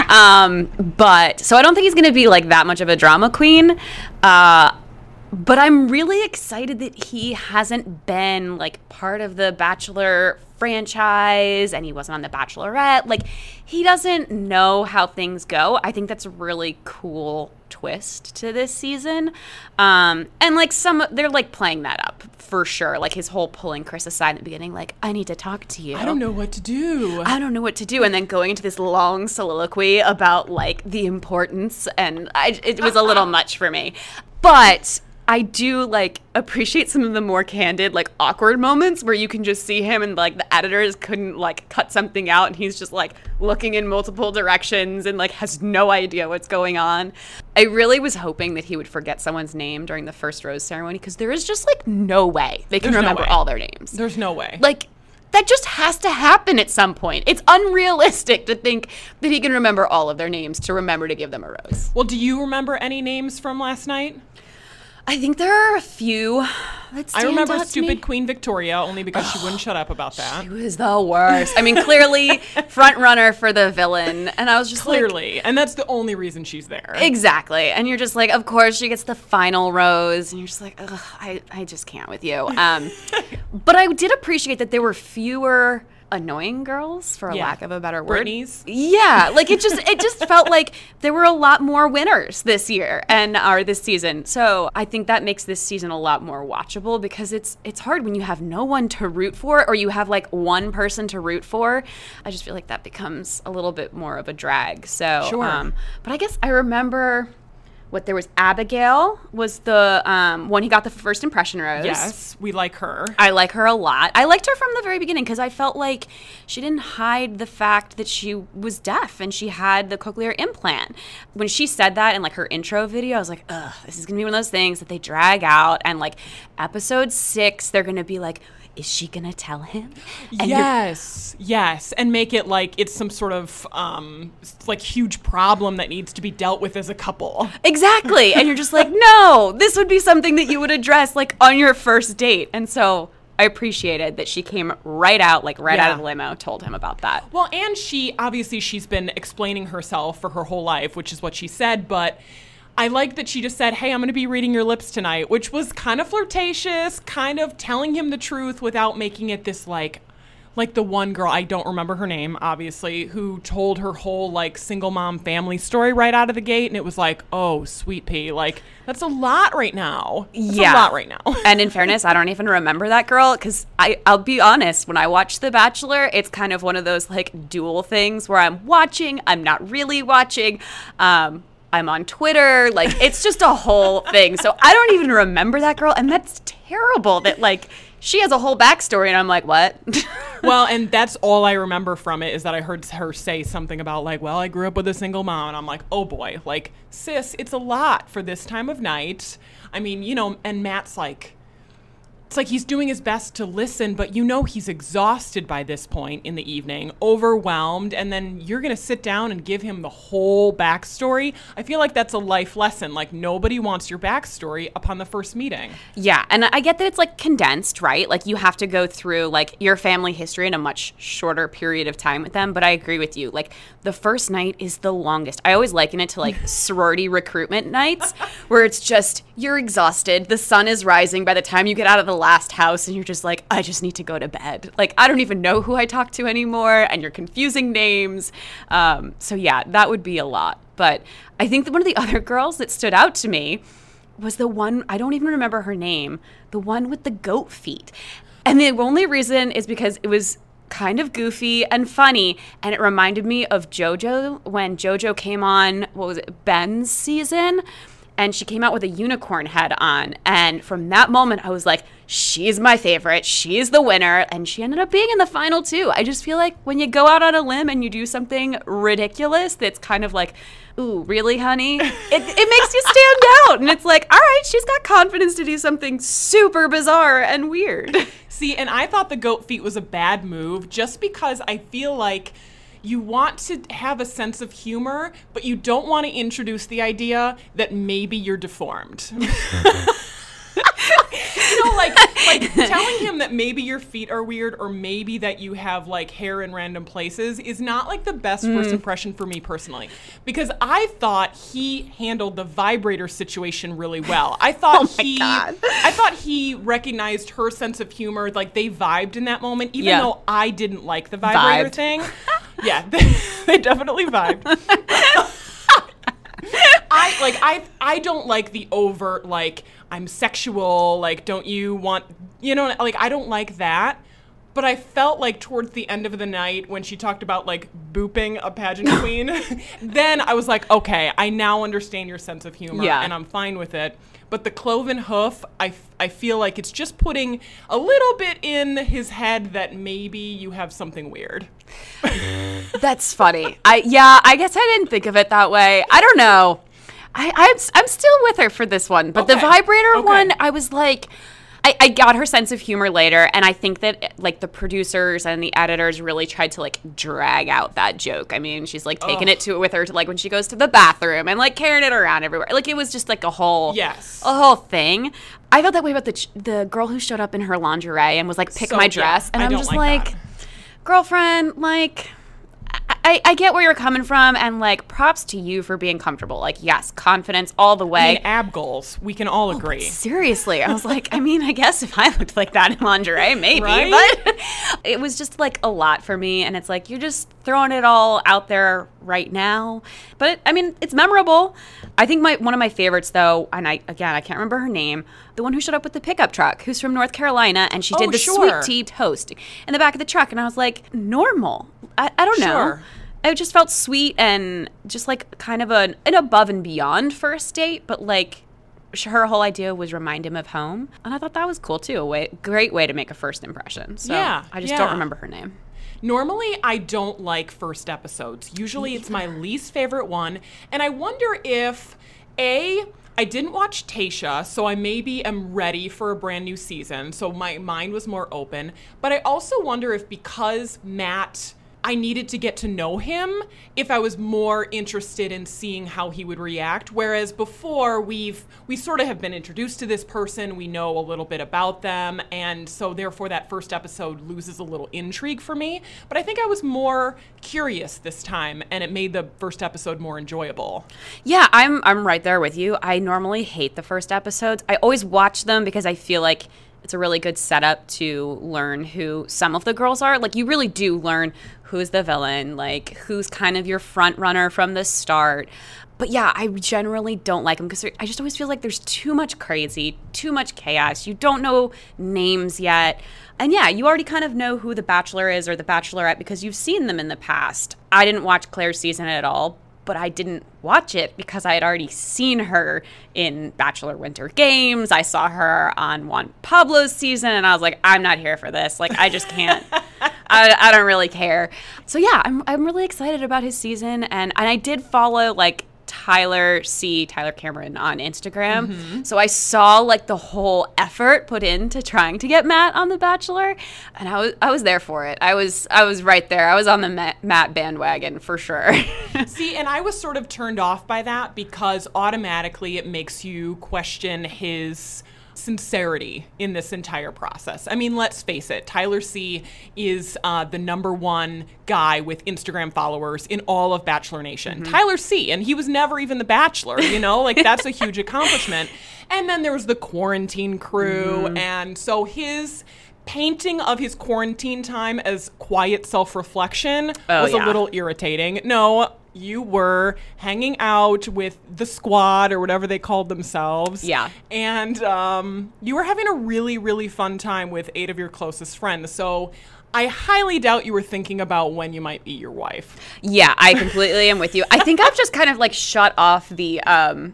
um, but so I don't think he's going to be like that much of a drama queen. Uh, but I'm really excited that he hasn't been like part of the Bachelor franchise and he wasn't on The Bachelorette. Like, he doesn't know how things go. I think that's a really cool twist to this season. Um, and like some, they're like playing that up for sure. Like his whole pulling Chris aside in the beginning, like, I need to talk to you. I don't know what to do. I don't know what to do. And then going into this long soliloquy about like the importance, and I, it was a little much for me. But I do like appreciate some of the more candid, like awkward moments where you can just see him and like the editors couldn't like cut something out and he's just like looking in multiple directions and like has no idea what's going on. I really was hoping that he would forget someone's name during the first rose ceremony, because there is just like no way they can There's no remember way. all their names. There's no way. Like, that just has to happen at some point. It's unrealistic to think that he can remember all of their names to remember to give them a rose. Well, do you remember any names from last night? I think there are a few that stand I remember out to stupid me. Queen Victoria, only because she wouldn't shut up about that. She was the worst. I mean, clearly front runner for the villain. And I was just like, Clearly. And that's the only reason she's there. exactly. And you're just like, of course she gets the final rose. And you're just like, ugh, I, I just can't with you. Um, but I did appreciate that there were fewer annoying girls, for a Yeah. lack of a better word. Britney's. Yeah, like it just it just felt like there were a lot more winners this year and or this season. So I think that makes this season a lot more watchable, because it's it's hard when you have no one to root for, or you have like one person to root for. I just feel like that becomes a little bit more of a drag. So Sure. um but I guess I remember what there was. Abigail was the um, one he got the first impression rose. Yes, we like her. I like her a lot. I liked her from the very beginning because I felt like she didn't hide the fact that she was deaf and she had the cochlear implant. When she said that in like her intro video, I was like, ugh, this is gonna be one of those things that they drag out, and like episode six, they're gonna be like, is she going to tell him? And yes, yes. And make it like it's some sort of um, like huge problem that needs to be dealt with as a couple. Exactly. And you're just like, no, this would be something that you would address like on your first date. And so I appreciated that she came right out, like right Yeah. out of the limo, told him about that. Well, and she, obviously she's been explaining herself for her whole life, which is what she said, but I like that she just said, hey, I'm going to be reading your lips tonight, which was kind of flirtatious, kind of telling him the truth without making it this like, like the one girl, I don't remember her name, obviously, who told her whole like single mom family story right out of the gate. And it was like, oh, sweet pea, like that's a lot right now. That's Yeah. a lot right now. And in fairness, I don't even remember that girl because I'll be honest, when I watch The Bachelor, it's kind of one of those like dual things where I'm watching, I'm not really watching. Um, I'm on Twitter. Like, it's just a whole thing. So I don't even remember that girl. And that's terrible that, like, she has a whole backstory. And I'm like, what? Well, and that's all I remember from it is that I heard her say something about, like, well, I grew up with a single mom. And I'm like, oh, boy. Like, sis, it's a lot for this time of night. I mean, you know, and Matt's like, it's like he's doing his best to listen, but you know he's exhausted by this point in the evening, overwhelmed, and then you're going to sit down and give him the whole backstory. I feel like that's a life lesson. Like, nobody wants your backstory upon the first meeting. Yeah. And I get that it's like condensed, right? Like, you have to go through like your family history in a much shorter period of time with them. But I agree with you. Like, the first night is the longest. I always liken it to like sorority recruitment nights where it's just you're exhausted. The sun is rising by the time you get out of the last house and you're just like, I just need to go to bed. Like, I don't even know who I talk to anymore, and you're confusing names. Um, so yeah, that would be a lot. But I think that one of the other girls that stood out to me was the one, I don't even remember her name, the one with the goat feet. And the only reason is because it was kind of goofy and funny, and it reminded me of JoJo when JoJo came on, what was it, Ben's season? And she came out with a unicorn head on. And from that moment, I was like, she's my favorite. She's the winner. And she ended up being in the final, too. I just feel like when you go out on a limb and you do something ridiculous that's kind of like, ooh, really, honey? It, it makes you stand out. And it's like, all right, she's got confidence to do something super bizarre and weird. See, and I thought the goat feet was a bad move just because I feel like you want to have a sense of humor, but you don't want to introduce the idea that maybe you're deformed. You know, like, like telling him that maybe your feet are weird or maybe that you have like hair in random places is not like the best mm. first impression for me personally, because I thought he handled the vibrator situation really well. I thought oh my he, God. I thought he recognized her sense of humor. Like, they vibed in that moment, even yeah. though I didn't like the vibrator Vibed. thing. Yeah, they, they definitely vibed. I like I I don't like the overt like I'm sexual, like don't you want, you know, like I don't like that. But I felt like towards the end of the night when she talked about like booping a pageant queen, then I was like, okay, I now understand your sense of humor yeah. and I'm fine with it. But the cloven hoof, I, I feel like it's just putting a little bit in his head that maybe you have something weird. That's funny. I yeah, I guess I didn't think of it that way. I don't know. I, I'm, I'm still with her for this one. But okay. the vibrator okay. one, I was like... I, I got her sense of humor later, and I think that like the producers and the editors really tried to like drag out that joke. I mean, she's like taking Ugh. it to with her to like when she goes to the bathroom and like carrying it around everywhere. Like it was just like a whole yes, a whole thing. I felt that way about the ch- the girl who showed up in her lingerie and was like, "Pick so, my dress," yeah, and I I'm don't just like, like, that. girlfriend, like. I, I get where you're coming from, and like props to you for being comfortable. Like, yes, confidence all the way. I mean, ab goals, we can all agree. Oh, seriously, I was like, I mean, I guess if I looked like that in lingerie, maybe, right? But it was just like a lot for me, and it's like you're just throwing it all out there right now. But I mean, it's memorable. I think my one of my favorites, though, and I again I can't remember her name, the one who showed up with the pickup truck, who's from North Carolina, and she did oh, the sure. sweet tea toast in the back of the truck, and I was like, normal. I, I don't know. Sure. It just felt sweet and just like kind of an, an above and beyond first date, but like her whole idea was remind him of home. And I thought that was cool too. A way, great way to make a first impression. So yeah, I just yeah. don't remember her name. Normally, I don't like first episodes. Usually, it's my least favorite one. And I wonder if, A, I didn't watch Tayshia, so I maybe am ready for a brand new season. So my mind was more open. But I also wonder if because Matt, I needed to get to know him, if I was more interested in seeing how he would react. Whereas before, we've we sort of have been introduced to this person, we know a little bit about them, and so therefore that first episode loses a little intrigue for me. But I think I was more curious this time, and it made the first episode more enjoyable. Yeah, I'm I'm right there with you. I normally hate the first episodes. I always watch them because I feel like it's a really good setup to learn who some of the girls are. Like, you really do learn who's the villain, like, who's kind of your front runner from the start. But yeah, I generally don't like them because I just always feel like there's too much crazy, too much chaos. You don't know names yet. And yeah, you already kind of know who the Bachelor is or the Bachelorette because you've seen them in the past. I didn't watch Claire's season at all, but I didn't watch it because I had already seen her in Bachelor Winter Games. I saw her on Juan Pablo's season, and I was like, I'm not here for this. Like, I just can't. I, I don't really care. So yeah, I'm I'm really excited about his season, and, and I did follow, like, Tyler C, Tyler Cameron on Instagram. Mm-hmm. So I saw like the whole effort put into trying to get Matt on The Bachelor, and I was I was there for it. I was I was right there. I was on the Matt, Matt bandwagon for sure. See, and I was sort of turned off by that because automatically it makes you question his sincerity in this entire process. I mean, let's face it, Tyler C is uh, the number one guy with Instagram followers in all of Bachelor Nation. Mm-hmm. Tyler C, and he was never even the Bachelor, you know, like that's a huge accomplishment. And then there was the quarantine crew, mm-hmm. and so his painting of his quarantine time as quiet self-reflection oh, was yeah. a little irritating. No, you were hanging out with the squad or whatever they called themselves. Yeah. And um, you were having a really, really fun time with eight of your closest friends. So I highly doubt you were thinking about when you might meet your wife. Yeah, I completely am with you. I think I've just kind of like shut off the um,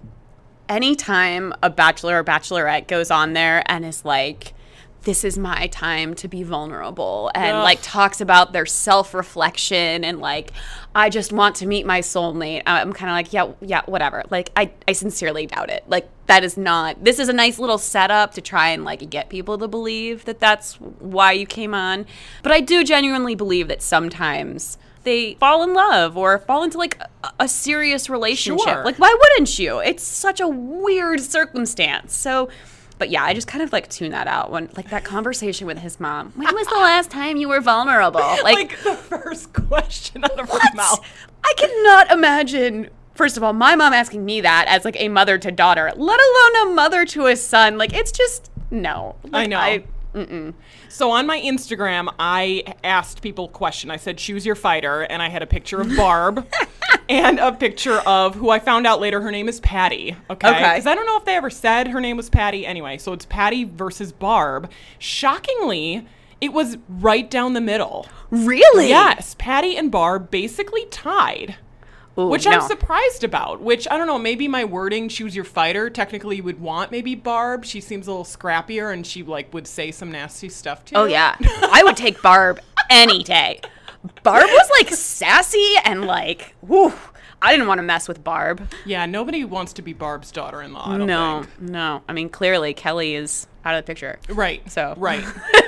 anytime a bachelor or bachelorette goes on there and is like, this is my time to be vulnerable, and Ugh. like talks about their self-reflection and like, I just want to meet my soulmate. I'm kind of like, yeah, yeah, whatever. Like, I, I sincerely doubt it. Like, that is not, this is a nice little setup to try and like get people to believe that that's why you came on. But I do genuinely believe that sometimes they fall in love or fall into like a, a serious relationship. Sure. Like, why wouldn't you? It's such a weird circumstance. So, but yeah, I just kind of like tune that out when like that conversation with his mom. When was the last time you were vulnerable? Like, like the first question out of what? her mouth. I cannot imagine, first of all, my mom asking me that as like a mother to daughter, let alone a mother to a son. Like, it's just, no. Like, I know. I, mm-mm. So on my Instagram, I asked people a question. I said, choose your fighter. And I had a picture of Barb and a picture of who I found out later her name is Patty. Okay. Okay. Because I don't know if they ever said her name was Patty. Anyway, so it's Patty versus Barb. Shockingly, it was right down the middle. Really? Yes. Patty and Barb basically tied. Ooh, which no. I'm surprised about, which, I don't know, maybe my wording, choose your fighter, technically you would want maybe Barb. She seems a little scrappier and she, like, would say some nasty stuff to you. Oh, yeah. I would take Barb any day. Barb was, like, sassy and, like, whew. I didn't want to mess with Barb. Yeah, nobody wants to be Barb's daughter-in-law, I don't No, think. no. I mean, clearly, Kelly is out of the picture. Right. So. Right.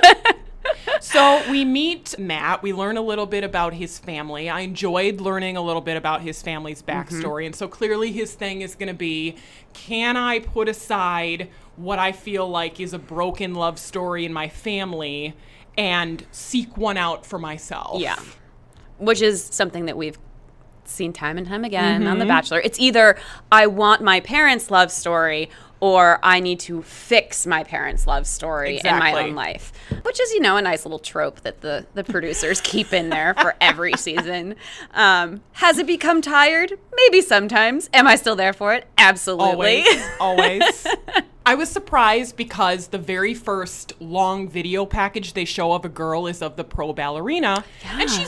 So we meet Matt. We learn a little bit about his family. I enjoyed learning a little bit about his family's backstory. Mm-hmm. And so clearly his thing is going to be, can I put aside what I feel like is a broken love story in my family and seek one out for myself? Yeah. Which is something that we've seen time and time again mm-hmm. on The Bachelor. It's either I want my parents' love story or I need to fix my parents' love story exactly. in my own life. Which is, you know, a nice little trope that the, the producers keep in there for every season. Um, has it become tired? Maybe sometimes. Am I still there for it? Absolutely. Always. Always. I was surprised because the very first long video package they show of a girl is of the pro ballerina. Yeah. And she's gone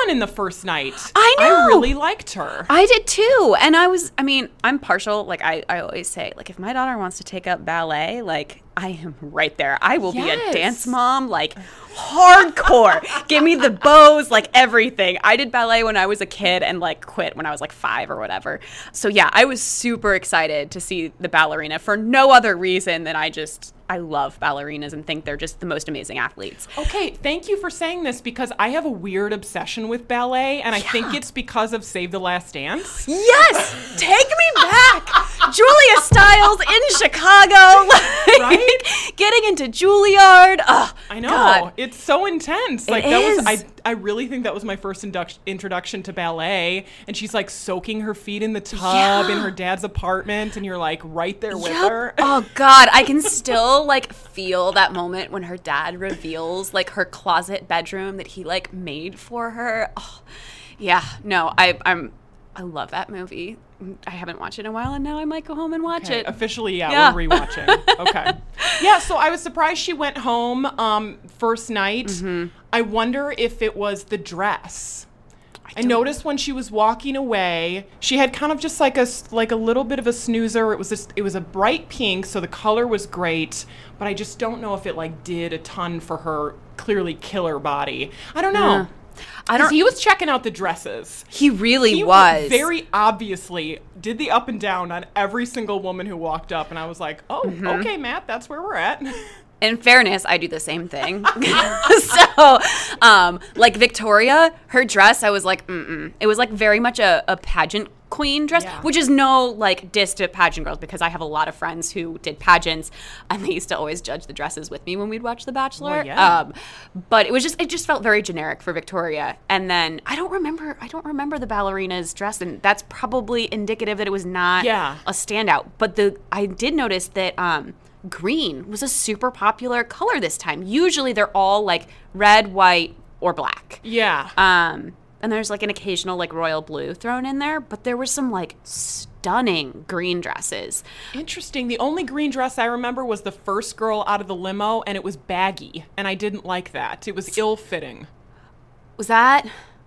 down in the first night. I know. I really liked her. I did too. And I was, I mean, I'm partial. Like I, I always say, like if my daughter wants to take up ballet, like I am right there. I will Yes. be a dance mom, like hardcore. Give me the bows, like everything. I did ballet when I was a kid and like quit when I was like five or whatever. So yeah, I was super excited to see the ballerina for no other reason than I just, I love ballerinas and think they're just the most amazing athletes. Okay, thank you for saying this because I have a weird obsession with ballet, and I Yeah. think it's because of Save the Last Dance. Yes, take me back. Julia Stiles in Chicago, like, Right? getting into Juilliard. Ugh, I know. God. It's so intense. Like It that is. was I I really think that was my first induct- introduction to ballet, and she's like soaking her feet in the tub Yeah. in her dad's apartment, and you're like right there with Yep. her. Oh God, I can still like feel that moment when her dad reveals like her closet bedroom that he like made for her. Oh, yeah, no, I I'm I love that movie. I haven't watched it in a while, and now I might go home and watch Okay, it. officially, yeah, Yeah. we're rewatching. Okay. Yeah, so I was surprised she went home um, first night. Mm-hmm. I wonder if it was the dress. I, don't- noticed when she was walking away, she had kind of just like a s- like a little bit of a snoozer. It was just, it was a bright pink, so the color was great, but I just don't know if it like did a ton for her clearly killer body. I don't know. Yeah. I 'Cause don't. He was checking out the dresses. He really He was very obviously did the up and down on every single woman who walked up, and I was like, "Oh, Mm-hmm. okay, Matt, that's where we're at." In fairness, I do the same thing. so, um, like Victoria, her dress, I was like, mm-mm. It was like very much a, a pageant queen dress, Yeah. which is no like diss to pageant girls because I have a lot of friends who did pageants and they used to always judge the dresses with me when we'd watch The Bachelor. Well, yeah. Um, but it was just it just felt very generic for Victoria. And then I don't remember I don't remember the ballerina's dress, and that's probably indicative that it was not Yeah. a standout. But the I did notice that um, green was a super popular color this time. Usually they're all like red, white, or black. Yeah. Um, and there's like an occasional like royal blue thrown in there, but there were some like stunning green dresses. Interesting. The only green dress I remember was the first girl out of the limo, and it was baggy, and I didn't like that. It was ill-fitting. Was that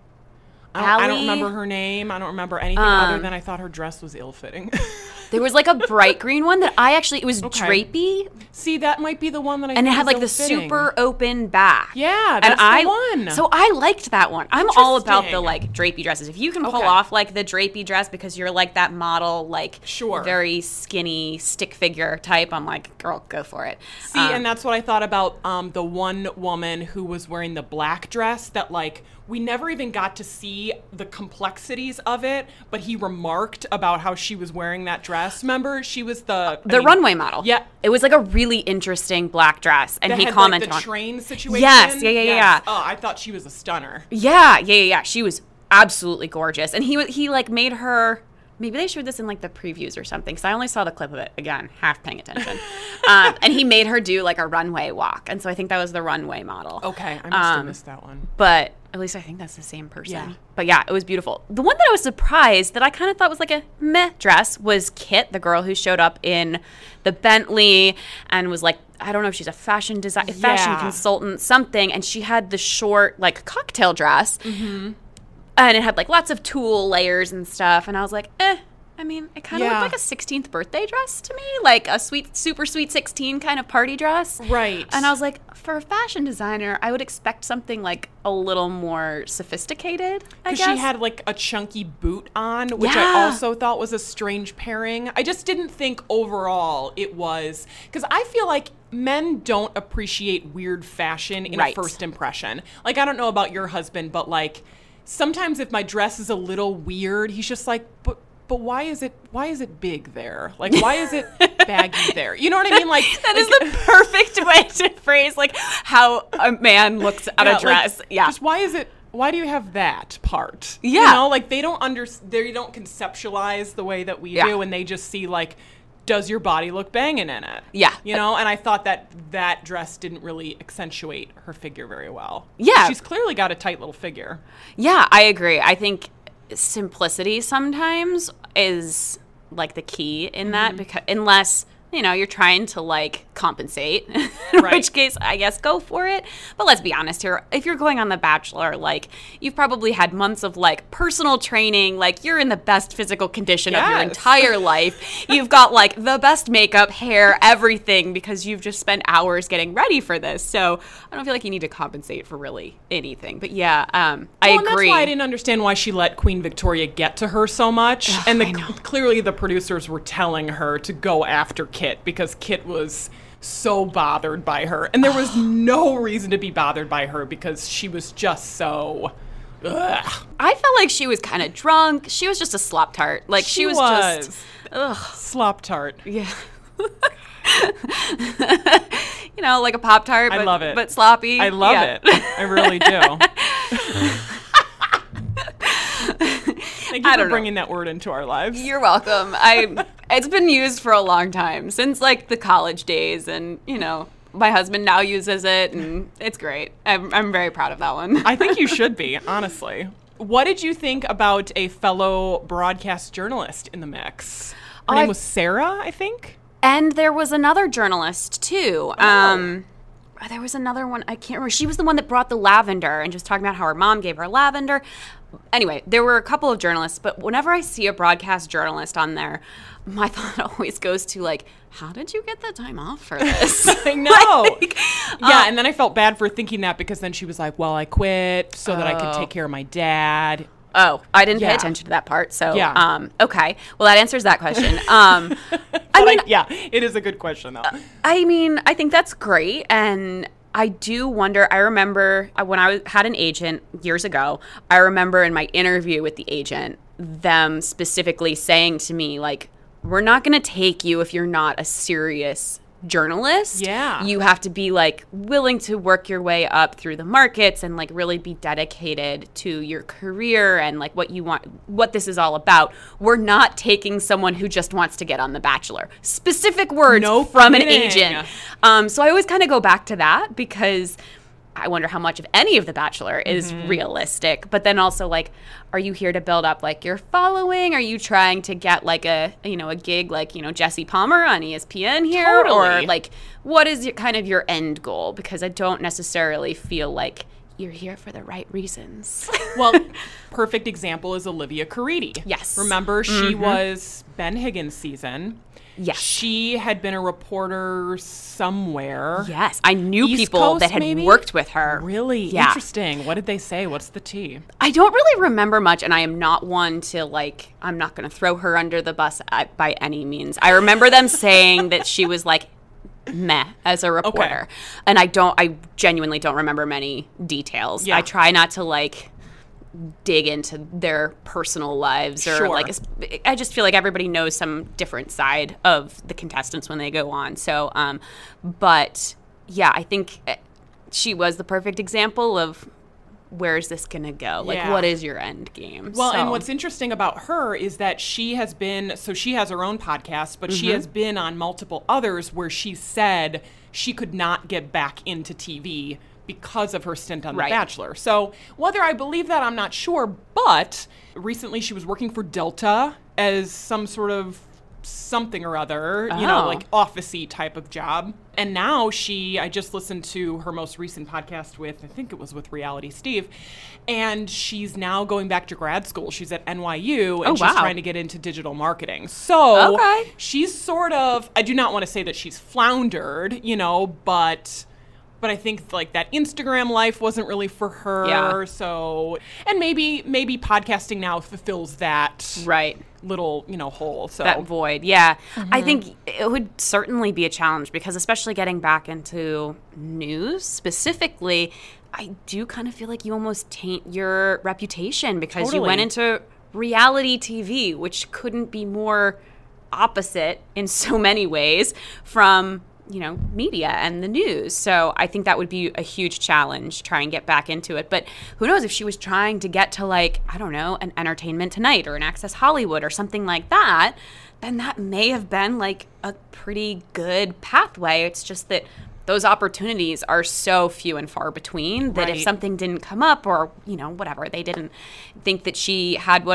I don't, I don't Allie? remember her name. I don't remember anything Um, other than I thought her dress was ill-fitting. There was like a bright green one that I actually, it was Okay. drapey, See, that might be the one that I and it think had was like the ill-fitting. super open back. Yeah, and that's the I, one. So I liked that one. I'm all about the Interesting. like drapey dresses. If you can pull Okay. off like the drapey dress because you're like that model, like Sure. very skinny stick figure type, I'm like, girl, go for it. See, Um, and that's what I thought about um, the one woman who was wearing the black dress that, like, we never even got to see the complexities of it, but he remarked about how she was wearing that dress. Remember? She was the... I the mean, runway model. Yeah. It was like a really interesting black dress, and That he had, commented like, the on train situation. Yes, yeah, yeah, yeah, Yes. yeah. Oh, I thought she was a stunner. Yeah, yeah, yeah, yeah. She was absolutely gorgeous, and he wa- he like made her. Maybe they showed this in like the previews or something, because I only saw the clip of it. Again, half paying attention. um, and he made her do like a runway walk, and so I think that was the runway model. Okay, I must have Um, missed that one. But at least I think that's the same person. Yeah. But yeah, it was beautiful. The one that I was surprised that I kind of thought was like a meh dress was Kit, the girl who showed up in the Bentley and was like, I don't know if she's a fashion design, fashion Yeah. consultant, something. And she had the short like cocktail dress. Mm-hmm. And it had like lots of tulle layers and stuff. And I was like, eh. I mean, it kind of Yeah. looked like a sixteenth birthday dress to me, like a sweet, super sweet sixteen kind of party dress. Right. And I was like, for a fashion designer, I would expect something like a little more sophisticated, I Because guess. she had like a chunky boot on, which Yeah. I also thought was a strange pairing. I just didn't think overall it was, because I feel like men don't appreciate weird fashion in Right. a first impression. Like, I don't know about your husband, but like sometimes if my dress is a little weird, he's just like, but but why is it why is it big there? Like, why is it baggy there? You know what I mean? Like That is like- the perfect way to phrase like how a man looks at Yeah, a dress. like, yeah. Just why is it? Why do you have that part? Yeah. You know, like they don't under they don't conceptualize the way that we Yeah. do, and they just see like, does your body look banging in it? Yeah. You know, and I thought that that dress didn't really accentuate her figure very well. Yeah. She's clearly got a tight little figure. Yeah, I agree. I think simplicity sometimes is like the key in that because unless you know, you're trying to like compensate, in Right. which case I guess go for it. But let's be honest here. If you're going on The Bachelor, like you've probably had months of like personal training, like you're in the best physical condition of your Yes. entire life. You've got like the best makeup, hair, everything, because you've just spent hours getting ready for this. So I don't feel like you need to compensate for really anything. But yeah, um, I Well, and agree. that's why I didn't understand why she let Queen Victoria get to her so much. Ugh, and the, I know. clearly the producers were telling her to go after Kit because Kit was so bothered by her. And there was no reason to be bothered by her because she was just so... Ugh. I felt like she was kind of drunk. She was just a slop tart. Like she, She was, was. just, ugh, Slop tart. yeah. You know, like a Pop Tart. I but, love it. but sloppy. I love Yeah. it. I really do. Thank you I for don't know. bringing that word into our lives. You're welcome. I. It's been used for a long time, since like the college days, and you know, my husband now uses it, and it's great. I'm I'm very proud of that one. I think you should be, honestly. What did you think about a fellow broadcast journalist in the mix? Her Oh, name I- was Sarah, I think. And there was another journalist too. Um, there was another one. I can't remember. She was the one that brought the lavender and just talking about how her mom gave her lavender. Anyway, there were a couple of journalists, but whenever I see a broadcast journalist on there, my thought always goes to like, how did you get the time off for this? I know. Like, yeah, uh, and then I felt bad for thinking that because then she was like, well, I quit so that I could Oh. take care of my dad. Oh, I didn't pay Yeah. attention to that part. So, Yeah. um, okay. Well, that answers that question. Um, I But mean, I, yeah, it is a good question, though. I mean, I think that's great. And I do wonder, I remember uh, when I was, had an agent years ago, I remember in my interview with the agent, them specifically saying to me, like, we're not going to take you if you're not a serious journalist. Yeah. You have to be like willing to work your way up through the markets and like really be dedicated to your career and like what you want, what this is all about. We're not taking someone who just wants to get on The Bachelor. Specific words No from an kidding. agent. Um, so I always kind of go back to that because I wonder how much of any of The Bachelor is Mm-hmm. realistic. But then also, like, are you here to build up like your following? Are you trying to get like a you know a gig like you know Jesse Palmer on E S P N here, or Totally. like what is your, kind of your end goal? Because I don't necessarily feel like you're here for the right reasons. Well, perfect example is Olivia Caridi. Yes. Remember, she was Ben Higgins' season. Yes. She had been a reporter somewhere. Yes, I knew East people Coast, that had maybe? worked with her. Really Yeah. interesting. What did they say? What's the tea? I don't really remember much, and I am not one to, like, I'm not going to throw her under the bus at, by any means. I remember them saying that she was, like, meh as a reporter. And I don't, I genuinely don't remember many details. Yeah. I try not to, like, dig into their personal lives or Sure. like es- I just feel like everybody knows some different side of the contestants when they go on. So um but yeah, I think eh, she was the perfect example of where is this going to go? Like, Yeah. what is your end game? Well, and So- what's interesting about her is that she has been, so she has her own podcast, but she has been on multiple others where she said she could not get back into T V because of her stint on Right. The Bachelor. So whether I believe that, I'm not sure, but recently she was working for Delta as some sort of something or other, you know, Oh. like office-y type of job. And now she, I just listened to her most recent podcast with, I think it was with Reality Steve, and she's now going back to grad school. She's at N Y U, and Oh, she's wow. trying to get into digital marketing. So Okay. she's sort of, I do not want to say that she's floundered, you know, but... But I think like that Instagram life wasn't really for her. Yeah. So, and maybe maybe podcasting now fulfills that right. little, you know, hole. So That void. Yeah. I think it would certainly be a challenge because especially getting back into news specifically, I do kind of feel like you almost taint your reputation because you Totally. went into reality T V, which couldn't be more opposite in so many ways from you know, media and the news. So I think that would be a huge challenge, try and get back into it. But who knows if she was trying to get to like, I don't know, an Entertainment Tonight or an Access Hollywood or something like that, then that may have been like a pretty good pathway. It's just that those opportunities are so few and far between that if Right. something didn't come up or, you know, whatever, they didn't think that she had what it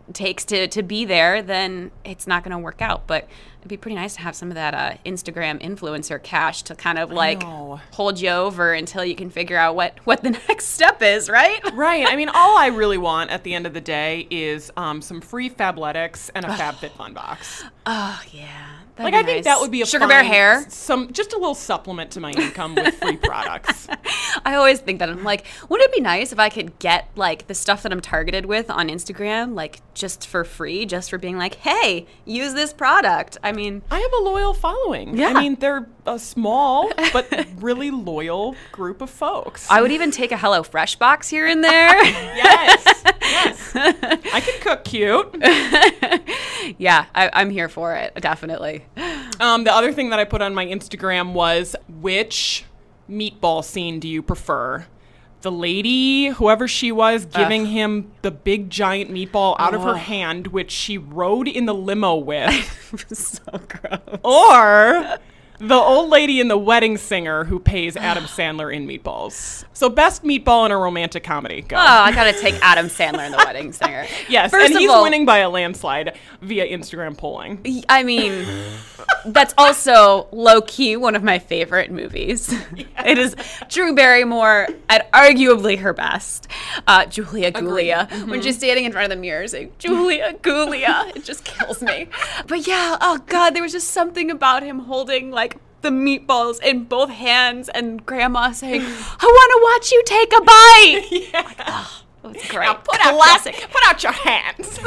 takes to, to be there, then it's not going to work out. But it'd be pretty nice to have some of that uh, Instagram influencer cash to kind of like hold you over until you can figure out what, what the next step is, right? Right. I mean, all I really want at the end of the day is um, some free Fabletics and a FabFitFun box. Oh, yeah. That'd like, I nice. think that would be a Sugar fun, Bear hair. Some, just a little supplement to my income with free products. I always think that. I'm like, wouldn't it be nice if I could get, like, the stuff that I'm targeted with on Instagram, like, just for free, just for being like, hey, use this product. I mean. I have a loyal following. Yeah. I mean, they're a small but really loyal group of folks. I would even take a HelloFresh box here and there. Yes. Yes. I can cook cute. Yeah, I, I'm here for it, definitely. Um, the other thing that I put on my Instagram was, which meatball scene do you prefer? The lady, whoever she was, giving Ugh. him the big giant meatball out oh. of her hand, which she rode in the limo with. So gross. Or the old lady in The Wedding Singer who pays Adam Sandler in meatballs. So best meatball in a romantic comedy. Go. Oh, I gotta take Adam Sandler in The Wedding Singer. Yes, First and he's all, winning by a landslide via Instagram polling. I mean, that's also low-key one of my favorite movies. Yes. It is Drew Barrymore at arguably her best. Uh, Julia Gulia. Mm-hmm. When she's standing in front of the mirror saying, Julia Gulia. It just kills me. But yeah, oh God, there was just something about him holding like the meatballs in both hands and grandma saying, I want to watch you take a bite. Yeah. Like, oh, it's great. Now put Classic. Out your, put out your hands.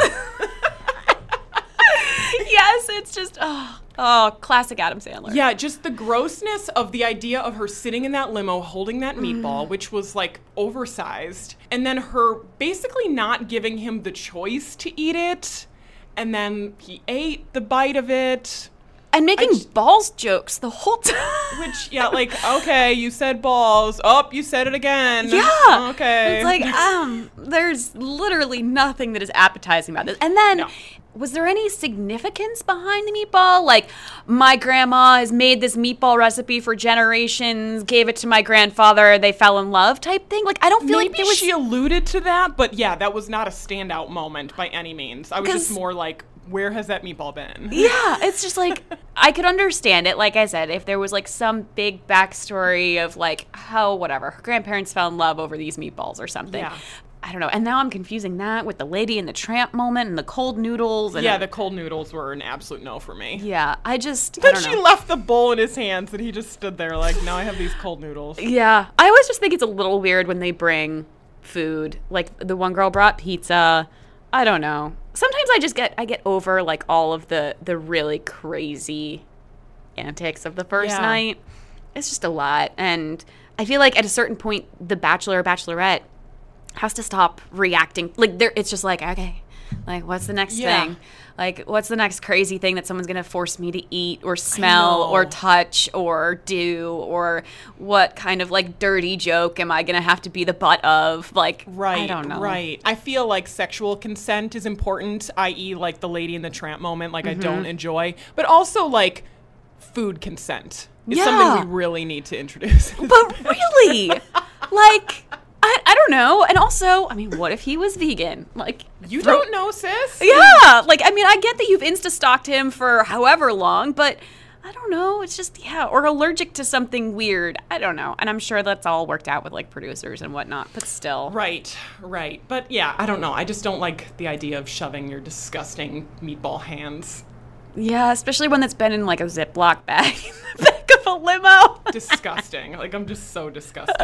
Yes, it's just, oh, oh, classic Adam Sandler. Yeah, just the grossness of the idea of her sitting in that limo holding that meatball, mm. which was like oversized, and then her basically not giving him the choice to eat it, and then he ate the bite of it. And making j- balls jokes the whole time. Which, yeah, like, okay, you said balls. Oh, you said it again. Yeah. Okay. It's like, um, there's literally nothing that is appetizing about this. And then, no. Was there any significance behind the meatball? Like, my grandma has made this meatball recipe for generations, gave it to my grandfather, they fell in love type thing? Like, I don't feel Maybe like there was... she alluded to that, but yeah, that was not a standout moment by any means. I was just more like, where has that meatball been? Yeah, it's just like, I could understand it, like I said, if there was like some big backstory of like how, whatever, her grandparents fell in love over these meatballs or something. Yeah. I don't know. And now I'm confusing that with the Lady and the Tramp moment and the cold noodles. And yeah, the cold noodles were an absolute no for me. Yeah, I just, Then I don't she know. left the bowl in his hands and he just stood there like, now I have these cold noodles. Yeah, I always just think it's a little weird when they bring food. Like the one girl brought pizza. I don't know. Sometimes I just get I get over like all of the the really crazy antics of the first yeah. night. It's just a lot, and I feel like at a certain point the Bachelor or Bachelorette has to stop reacting. Like there, it's just like, okay, like what's the next yeah. thing? Like what's the next crazy thing that someone's gonna force me to eat or smell or touch or do, or what kind of like dirty joke am I gonna have to be the butt of? Like, right, I don't know. Right. I feel like sexual consent is important, that is like the Lady and the Tramp moment, like mm-hmm. I don't enjoy, but also like food consent is yeah. something we really need to introduce. But really, like, I, I don't know. And also, I mean, what if he was vegan? Like, you throw- don't know, sis. Yeah. Like, I mean, I get that you've Insta-stalked him for however long, but I don't know. It's just, yeah, or allergic to something weird. I don't know. And I'm sure that's all worked out with, like, producers and whatnot, but still. Right, right. But, yeah, I don't know. I just don't like the idea of shoving your disgusting meatball hands. Yeah, especially when it's been in, like, a Ziploc bag in the back of a limo. Disgusting. Like, I'm just so disgusted.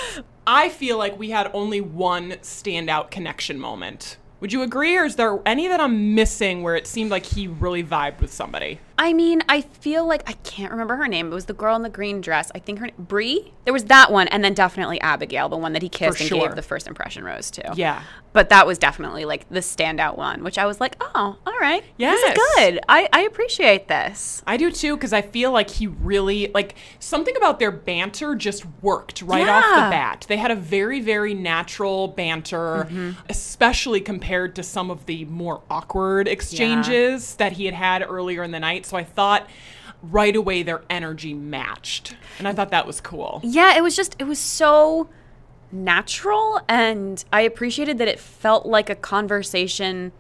I feel like we had only one standout connection moment. Would you agree, or is there any that I'm missing where it seemed like he really vibed with somebody? I mean, I feel like, I can't remember her name. It was the girl in the green dress. I think her name, Bree? There was that one, and then definitely Abigail, the one that he kissed For and sure. gave the first impression rose to. Yeah. But that was definitely, like, the standout one, which I was like, oh, all right. Yes. This is good. I, I appreciate this. I do, too, because I feel like he really, like, something about their banter just worked right Yeah. off the bat. They had a very, very natural banter, mm-hmm. especially compared to some of the more awkward exchanges yeah. that he had had earlier in the night. So I thought right away their energy matched. And I thought that was cool. Yeah, it was just, it was so natural, and I appreciated that it felt like a conversation I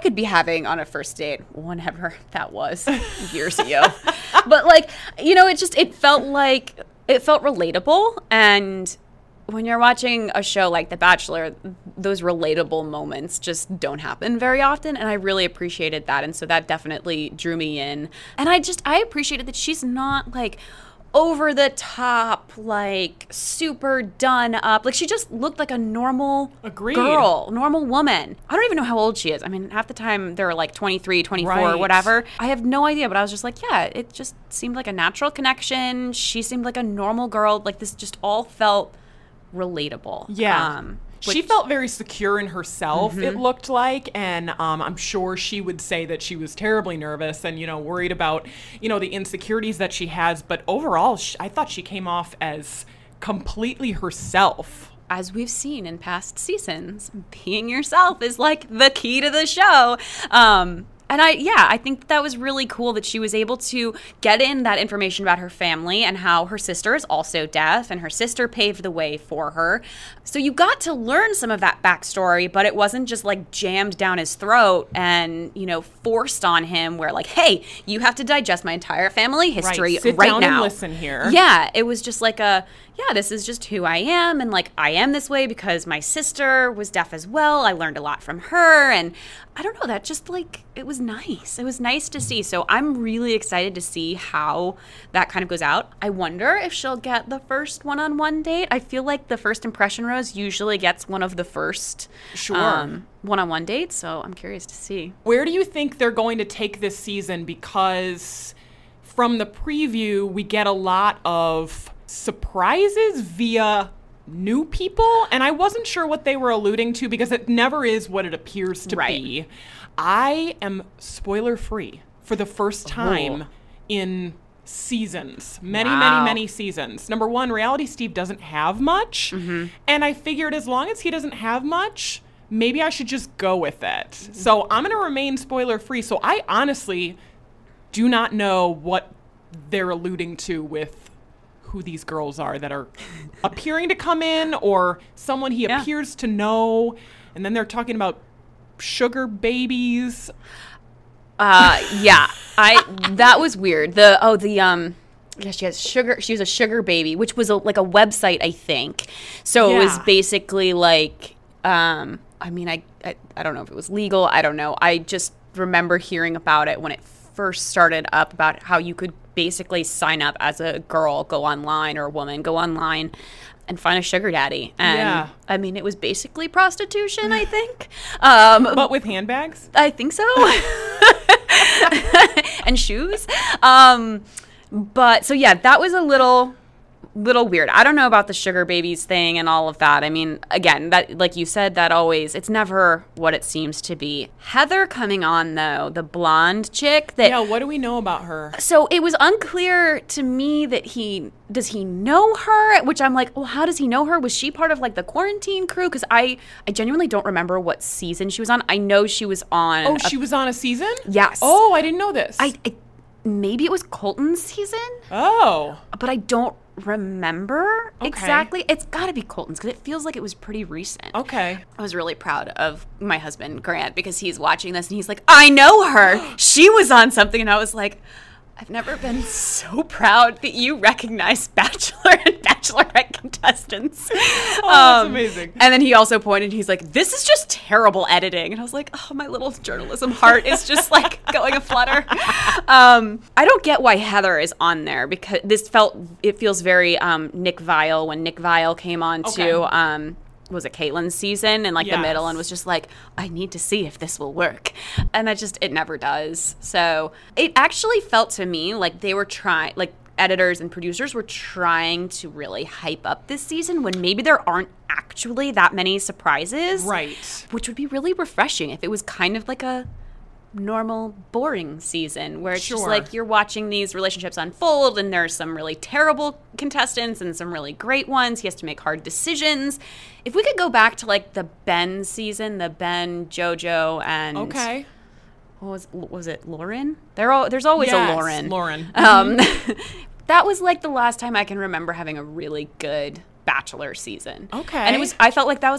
could be having on a first date, whenever that was, years ago. But like, you know, it just, it felt like, it felt relatable. And when you're watching a show like The Bachelor, those relatable moments just don't happen very often. And I really appreciated that. And so that definitely drew me in. And I just, I appreciated that she's not like over the top, like super done up. Like she just looked like a normal Agreed. girl, normal woman. I don't even know how old she is. I mean, half the time they're like twenty-three, twenty-four, Right. whatever. I have no idea, but I was just like, yeah, it just seemed like a natural connection. She seemed like a normal girl. Like this just all felt relatable. Yeah. Um, She which- felt very secure in herself, Mm-hmm. it looked like. And um, I'm sure she would say that she was terribly nervous and, you know, worried about, you know, the insecurities that she has. But overall, sh- I thought she came off as completely herself. as we've seen in past seasons, being yourself is like the key to the show. Um, and I, yeah, I think that was really cool that she was able to get in that information about her family and how her sister is also deaf and her sister paved the way for her. So you got to learn some of that backstory, but it wasn't just like jammed down his throat and, you know, forced on him where like, hey, you have to digest my entire family history Right. Sit right down now. and listen here. Yeah, it was just like a, yeah, this is just who I am. And like, I am this way because my sister was deaf as well. I learned a lot from her. And I don't know, that just like, it was nice. It was nice to see. So I'm really excited to see how that kind of goes out. I wonder if she'll get the first one-on-one date. I feel like the first impression rose usually gets one of the first Sure. um, one-on-one dates. So I'm curious to see. Where do you think they're going to take this season? Because from the preview, we get a lot of surprises via new people, and I wasn't sure what they were alluding to because it never is what it appears to Right. be. I am spoiler free for the first time Ooh. in seasons, many, Wow. many, many seasons. Number one, Reality Steve doesn't have much, Mm-hmm. and I figured as long as he doesn't have much, maybe I should just go with it. So I'm going to remain spoiler free. So I honestly do not know what they're alluding to with who these girls are that are appearing to come in or someone he Yeah. appears to know. And then they're talking about sugar babies. Uh, yeah, I that was weird. The oh the um, yeah, she has sugar. She was a sugar baby, which was a, like a website, I think. So it was Yeah. basically like um, I mean, I, I I don't know if it was legal. I don't know. I just remember hearing about it when it first started up about how you could basically sign up as a girl, go online, or a woman, go online and find a sugar daddy. And Yeah. I mean, it was basically prostitution, I think. Um, But with handbags? I think so. And shoes. Um, but so yeah, that was a little little weird. I don't know about the sugar babies thing and all of that. I mean, again, that like you said, that always it's never what it seems to be. Heather coming on though, the blonde chick that Yeah, what do we know about her? so it was unclear to me that he does he know her, which I'm like, well, how does he know her? Was she part of like the quarantine crew? Because I I genuinely don't remember what season she was on. I know she was on. Oh, a- she was on a season? Yes. Oh, I didn't know this. I, I maybe it was Colton's season, Oh. but I don't remember Okay. exactly. It's got to be Colton's because it feels like it was pretty recent. Okay. I was really proud of my husband Grant because he's watching this and he's like, I know her. She was on something, and I was like, I've never been so proud that you recognize Bachelor and Bachelorette contestants. Oh, that's amazing. And then he also pointed, he's like, this is just terrible editing. And I was like, oh, my little journalism heart is just like going aflutter. Um, I don't get why Heather is on there because this felt, it feels very um, Nick Viall when Nick Viall came on Okay. to, um, was it Caitlin's season and like the middle Yes. and was just like, I need to see if this will work. And that just, it never does. So it actually felt to me like they were trying, like editors and producers were trying to really hype up this season when maybe there aren't actually that many surprises. Right. Which would be really refreshing if it was kind of like a normal boring season where it's just Sure. like you're watching these relationships unfold and there's some really terrible contestants and some really great ones. He has to make hard decisions. If we could go back to like the Ben season, the Ben, JoJo, and Okay. what was what was it, Lauren? There all there's always Yes, a Lauren. Lauren. Um, that was like the last time I can remember having a really good Bachelor season. Okay. and it was I felt like that was a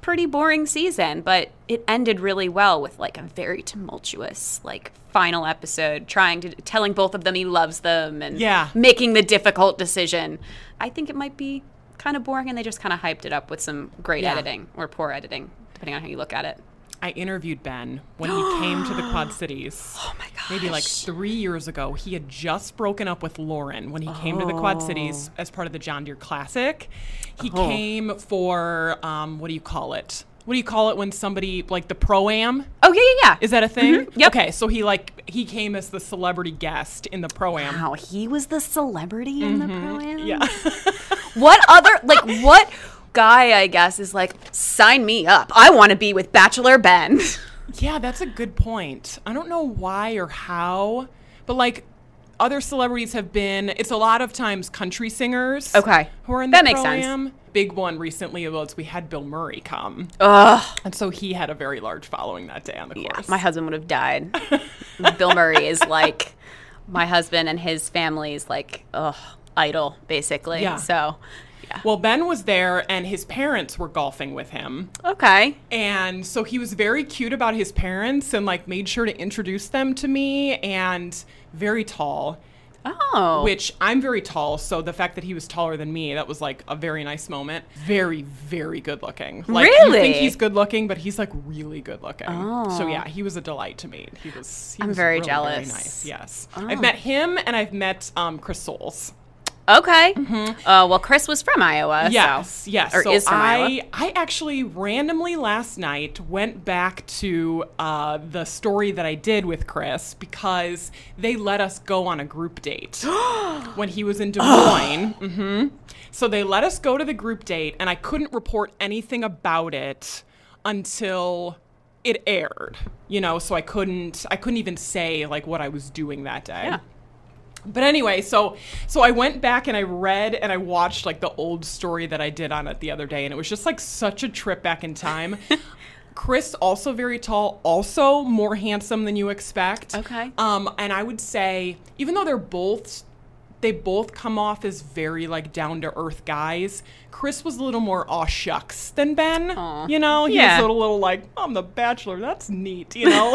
pretty boring season, but it ended really well with like a very tumultuous like final episode, trying to telling both of them he loves them and yeah. making the difficult decision. I think it might be kind of boring, and they just kind of hyped it up with some great yeah. editing or poor editing, depending on how you look at it. I interviewed Ben when he came to the Quad Cities. Oh my gosh. Maybe like three years ago. He had just broken up with Lauren when he oh. came to the Quad Cities as part of the John Deere Classic. He oh. came for, um, what do you call it? What do you call it when somebody, like the Pro-Am? Oh, yeah, yeah, yeah. Is that a thing? Mm-hmm. Yep. Okay, so he like, he came as the celebrity guest in the Pro-Am. Wow, he was the celebrity in mm-hmm. the Pro-Am? Yeah. What other, like, what guy, I guess, is like, sign me up. I want to be with Bachelor Ben. Yeah, that's a good point. I don't know why or how, but like other celebrities have been, it's a lot of times country singers. Okay. Who are in that the makes Pro-Am. Sense. Big one recently was we had Bill Murray come. Ugh. And so he had a very large following that day on the course. Yeah, my husband would have died. Bill Murray is like my husband and his family's like, ugh, idol, basically. Yeah. So, yeah. Well, Ben was there and his parents were golfing with him. Okay. And so he was very cute about his parents and like made sure to introduce them to me, and very tall. Oh. Which I'm very tall, so the fact that he was taller than me, that was like a very nice moment. Very, very good looking. Like, really? You think he's good looking, but he's like really good looking. Oh. So yeah, he was a delight to meet. He was. He I'm was very really, jealous. Very nice. Yes. Oh. I've met him and I've met um, Chris Soules. Okay. Mm-hmm. Uh, well, Chris was from Iowa. Yes, so. yes. Or so is from I, Iowa. I actually randomly last night went back to uh, the story that I did with Chris because they let us go on a group date when he was in Des Moines. mm-hmm. So they let us go to the group date, and I couldn't report anything about it until it aired. You know, so I couldn't. I couldn't even say like what I was doing that day. Yeah. But anyway, so so I went back and I read and I watched like the old story that I did on it the other day, and it was just like such a trip back in time. Chris, also very tall, also more handsome than you expect. Okay. Um, and I would say, even though they're both, they both come off as very like down to earth guys, Chris was a little more aw shucks than Ben. Aww. You know, he yeah. was a little, little like, I'm the Bachelor, that's neat. You know.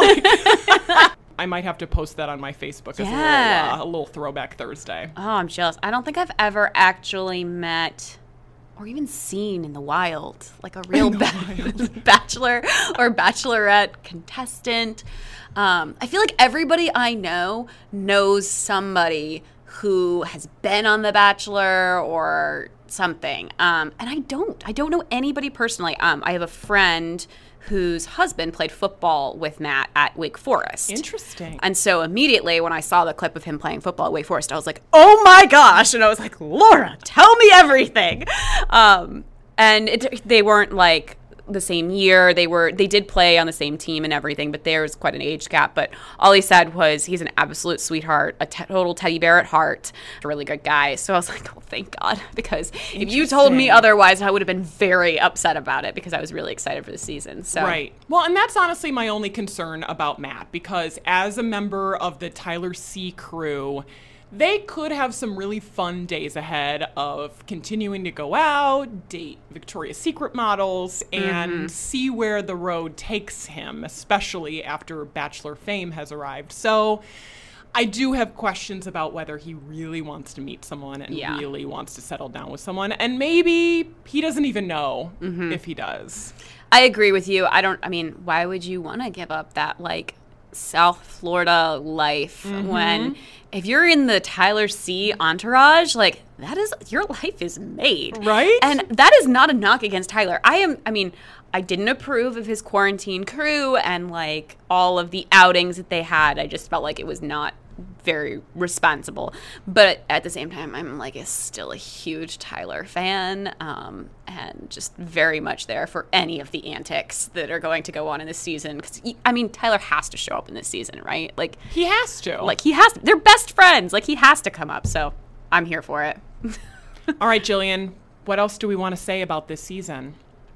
Like, I might have to post that on my Facebook as yeah. a, little, uh, a little throwback Thursday. Oh, I'm jealous. I don't think I've ever actually met or even seen in the wild like a real ba- bachelor or bachelorette contestant. Um, I feel like everybody I know knows somebody who has been on The Bachelor or something. Um, and I don't. I don't know anybody personally. Um, I have a friend whose husband played football with Matt at Wake Forest. Interesting. And so immediately when I saw the clip of him playing football at Wake Forest, I was like, oh my gosh. And I was like, Laura, tell me everything. Um, and it, they weren't like the same year. They were, they did play on the same team and everything, but there was quite an age gap. But all he said was he's an absolute sweetheart, a te- total teddy bear at heart, a really good guy. So I was like, oh, thank God. Because if you told me otherwise, I would have been very upset about it because I was really excited for the season. So. Right. Well, and that's honestly my only concern about Matt, because as a member of the Tyler C crew, they could have some really fun days ahead of continuing to go out, date Victoria's Secret models, and mm-hmm. see where the road takes him, especially after Bachelor fame has arrived. So I do have questions about whether he really wants to meet someone and yeah. really wants to settle down with someone. And maybe he doesn't even know mm-hmm. if he does. I agree with you. I don't, I mean, why would you want to give up that, like, South Florida life mm-hmm. when if you're in the Tyler C entourage, like that is your life is made. Right. And that is not a knock against Tyler. I am, I mean, I didn't approve of his quarantine crew and like all of the outings that they had. I just felt like it was not very responsible. But at the same time, I'm like a, still a huge Tyler fan um, and just very much there for any of the antics that are going to go on in this season. Because, I mean, Tyler has to show up in this season, right? Like he has to. Like he has to. They're best friends. Like he has to come up. So I'm here for it. All right, Jillian, what else do we want to say about this season?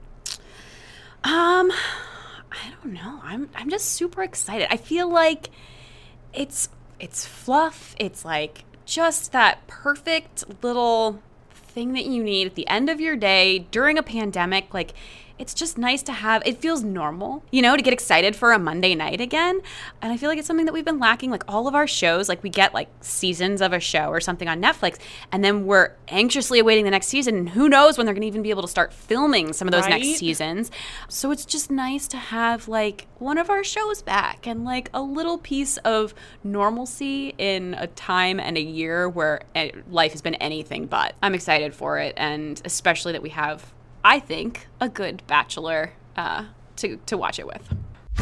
Um, I don't know. I'm I'm just super excited. I feel like it's it's fluff. It's like just that perfect little thing that you need at the end of your day during a pandemic. Like it's just nice to have, it feels normal, you know, to get excited for a Monday night again. And I feel like it's something that we've been lacking. Like all of our shows, like we get like seasons of a show or something on Netflix, and then we're anxiously awaiting the next season. And who knows when they're going to even be able to start filming some of those Right? next seasons. So it's just nice to have like one of our shows back and like a little piece of normalcy in a time and a year where life has been anything but. I'm excited for it, and especially that we have, I think, a good Bachelor uh, to, to watch it with.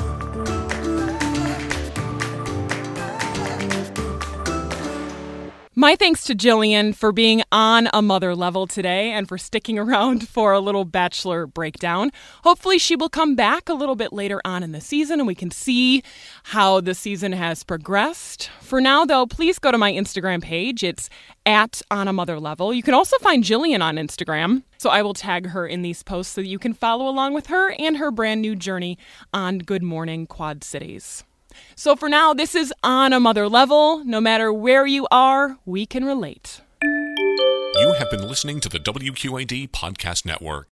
My thanks to Jillian for being on A Mother Level today and for sticking around for a little Bachelor breakdown. Hopefully she will come back a little bit later on in the season and we can see how the season has progressed. For now, though, please go to my Instagram page. It's at On A Mother Level. You can also find Jillian on Instagram, so I will tag her in these posts so that you can follow along with her and her brand new journey on Good Morning Quad Cities. So for now, this is On A Mother Level. No matter where you are, we can relate. You have been listening to the W Q A D Podcast Network.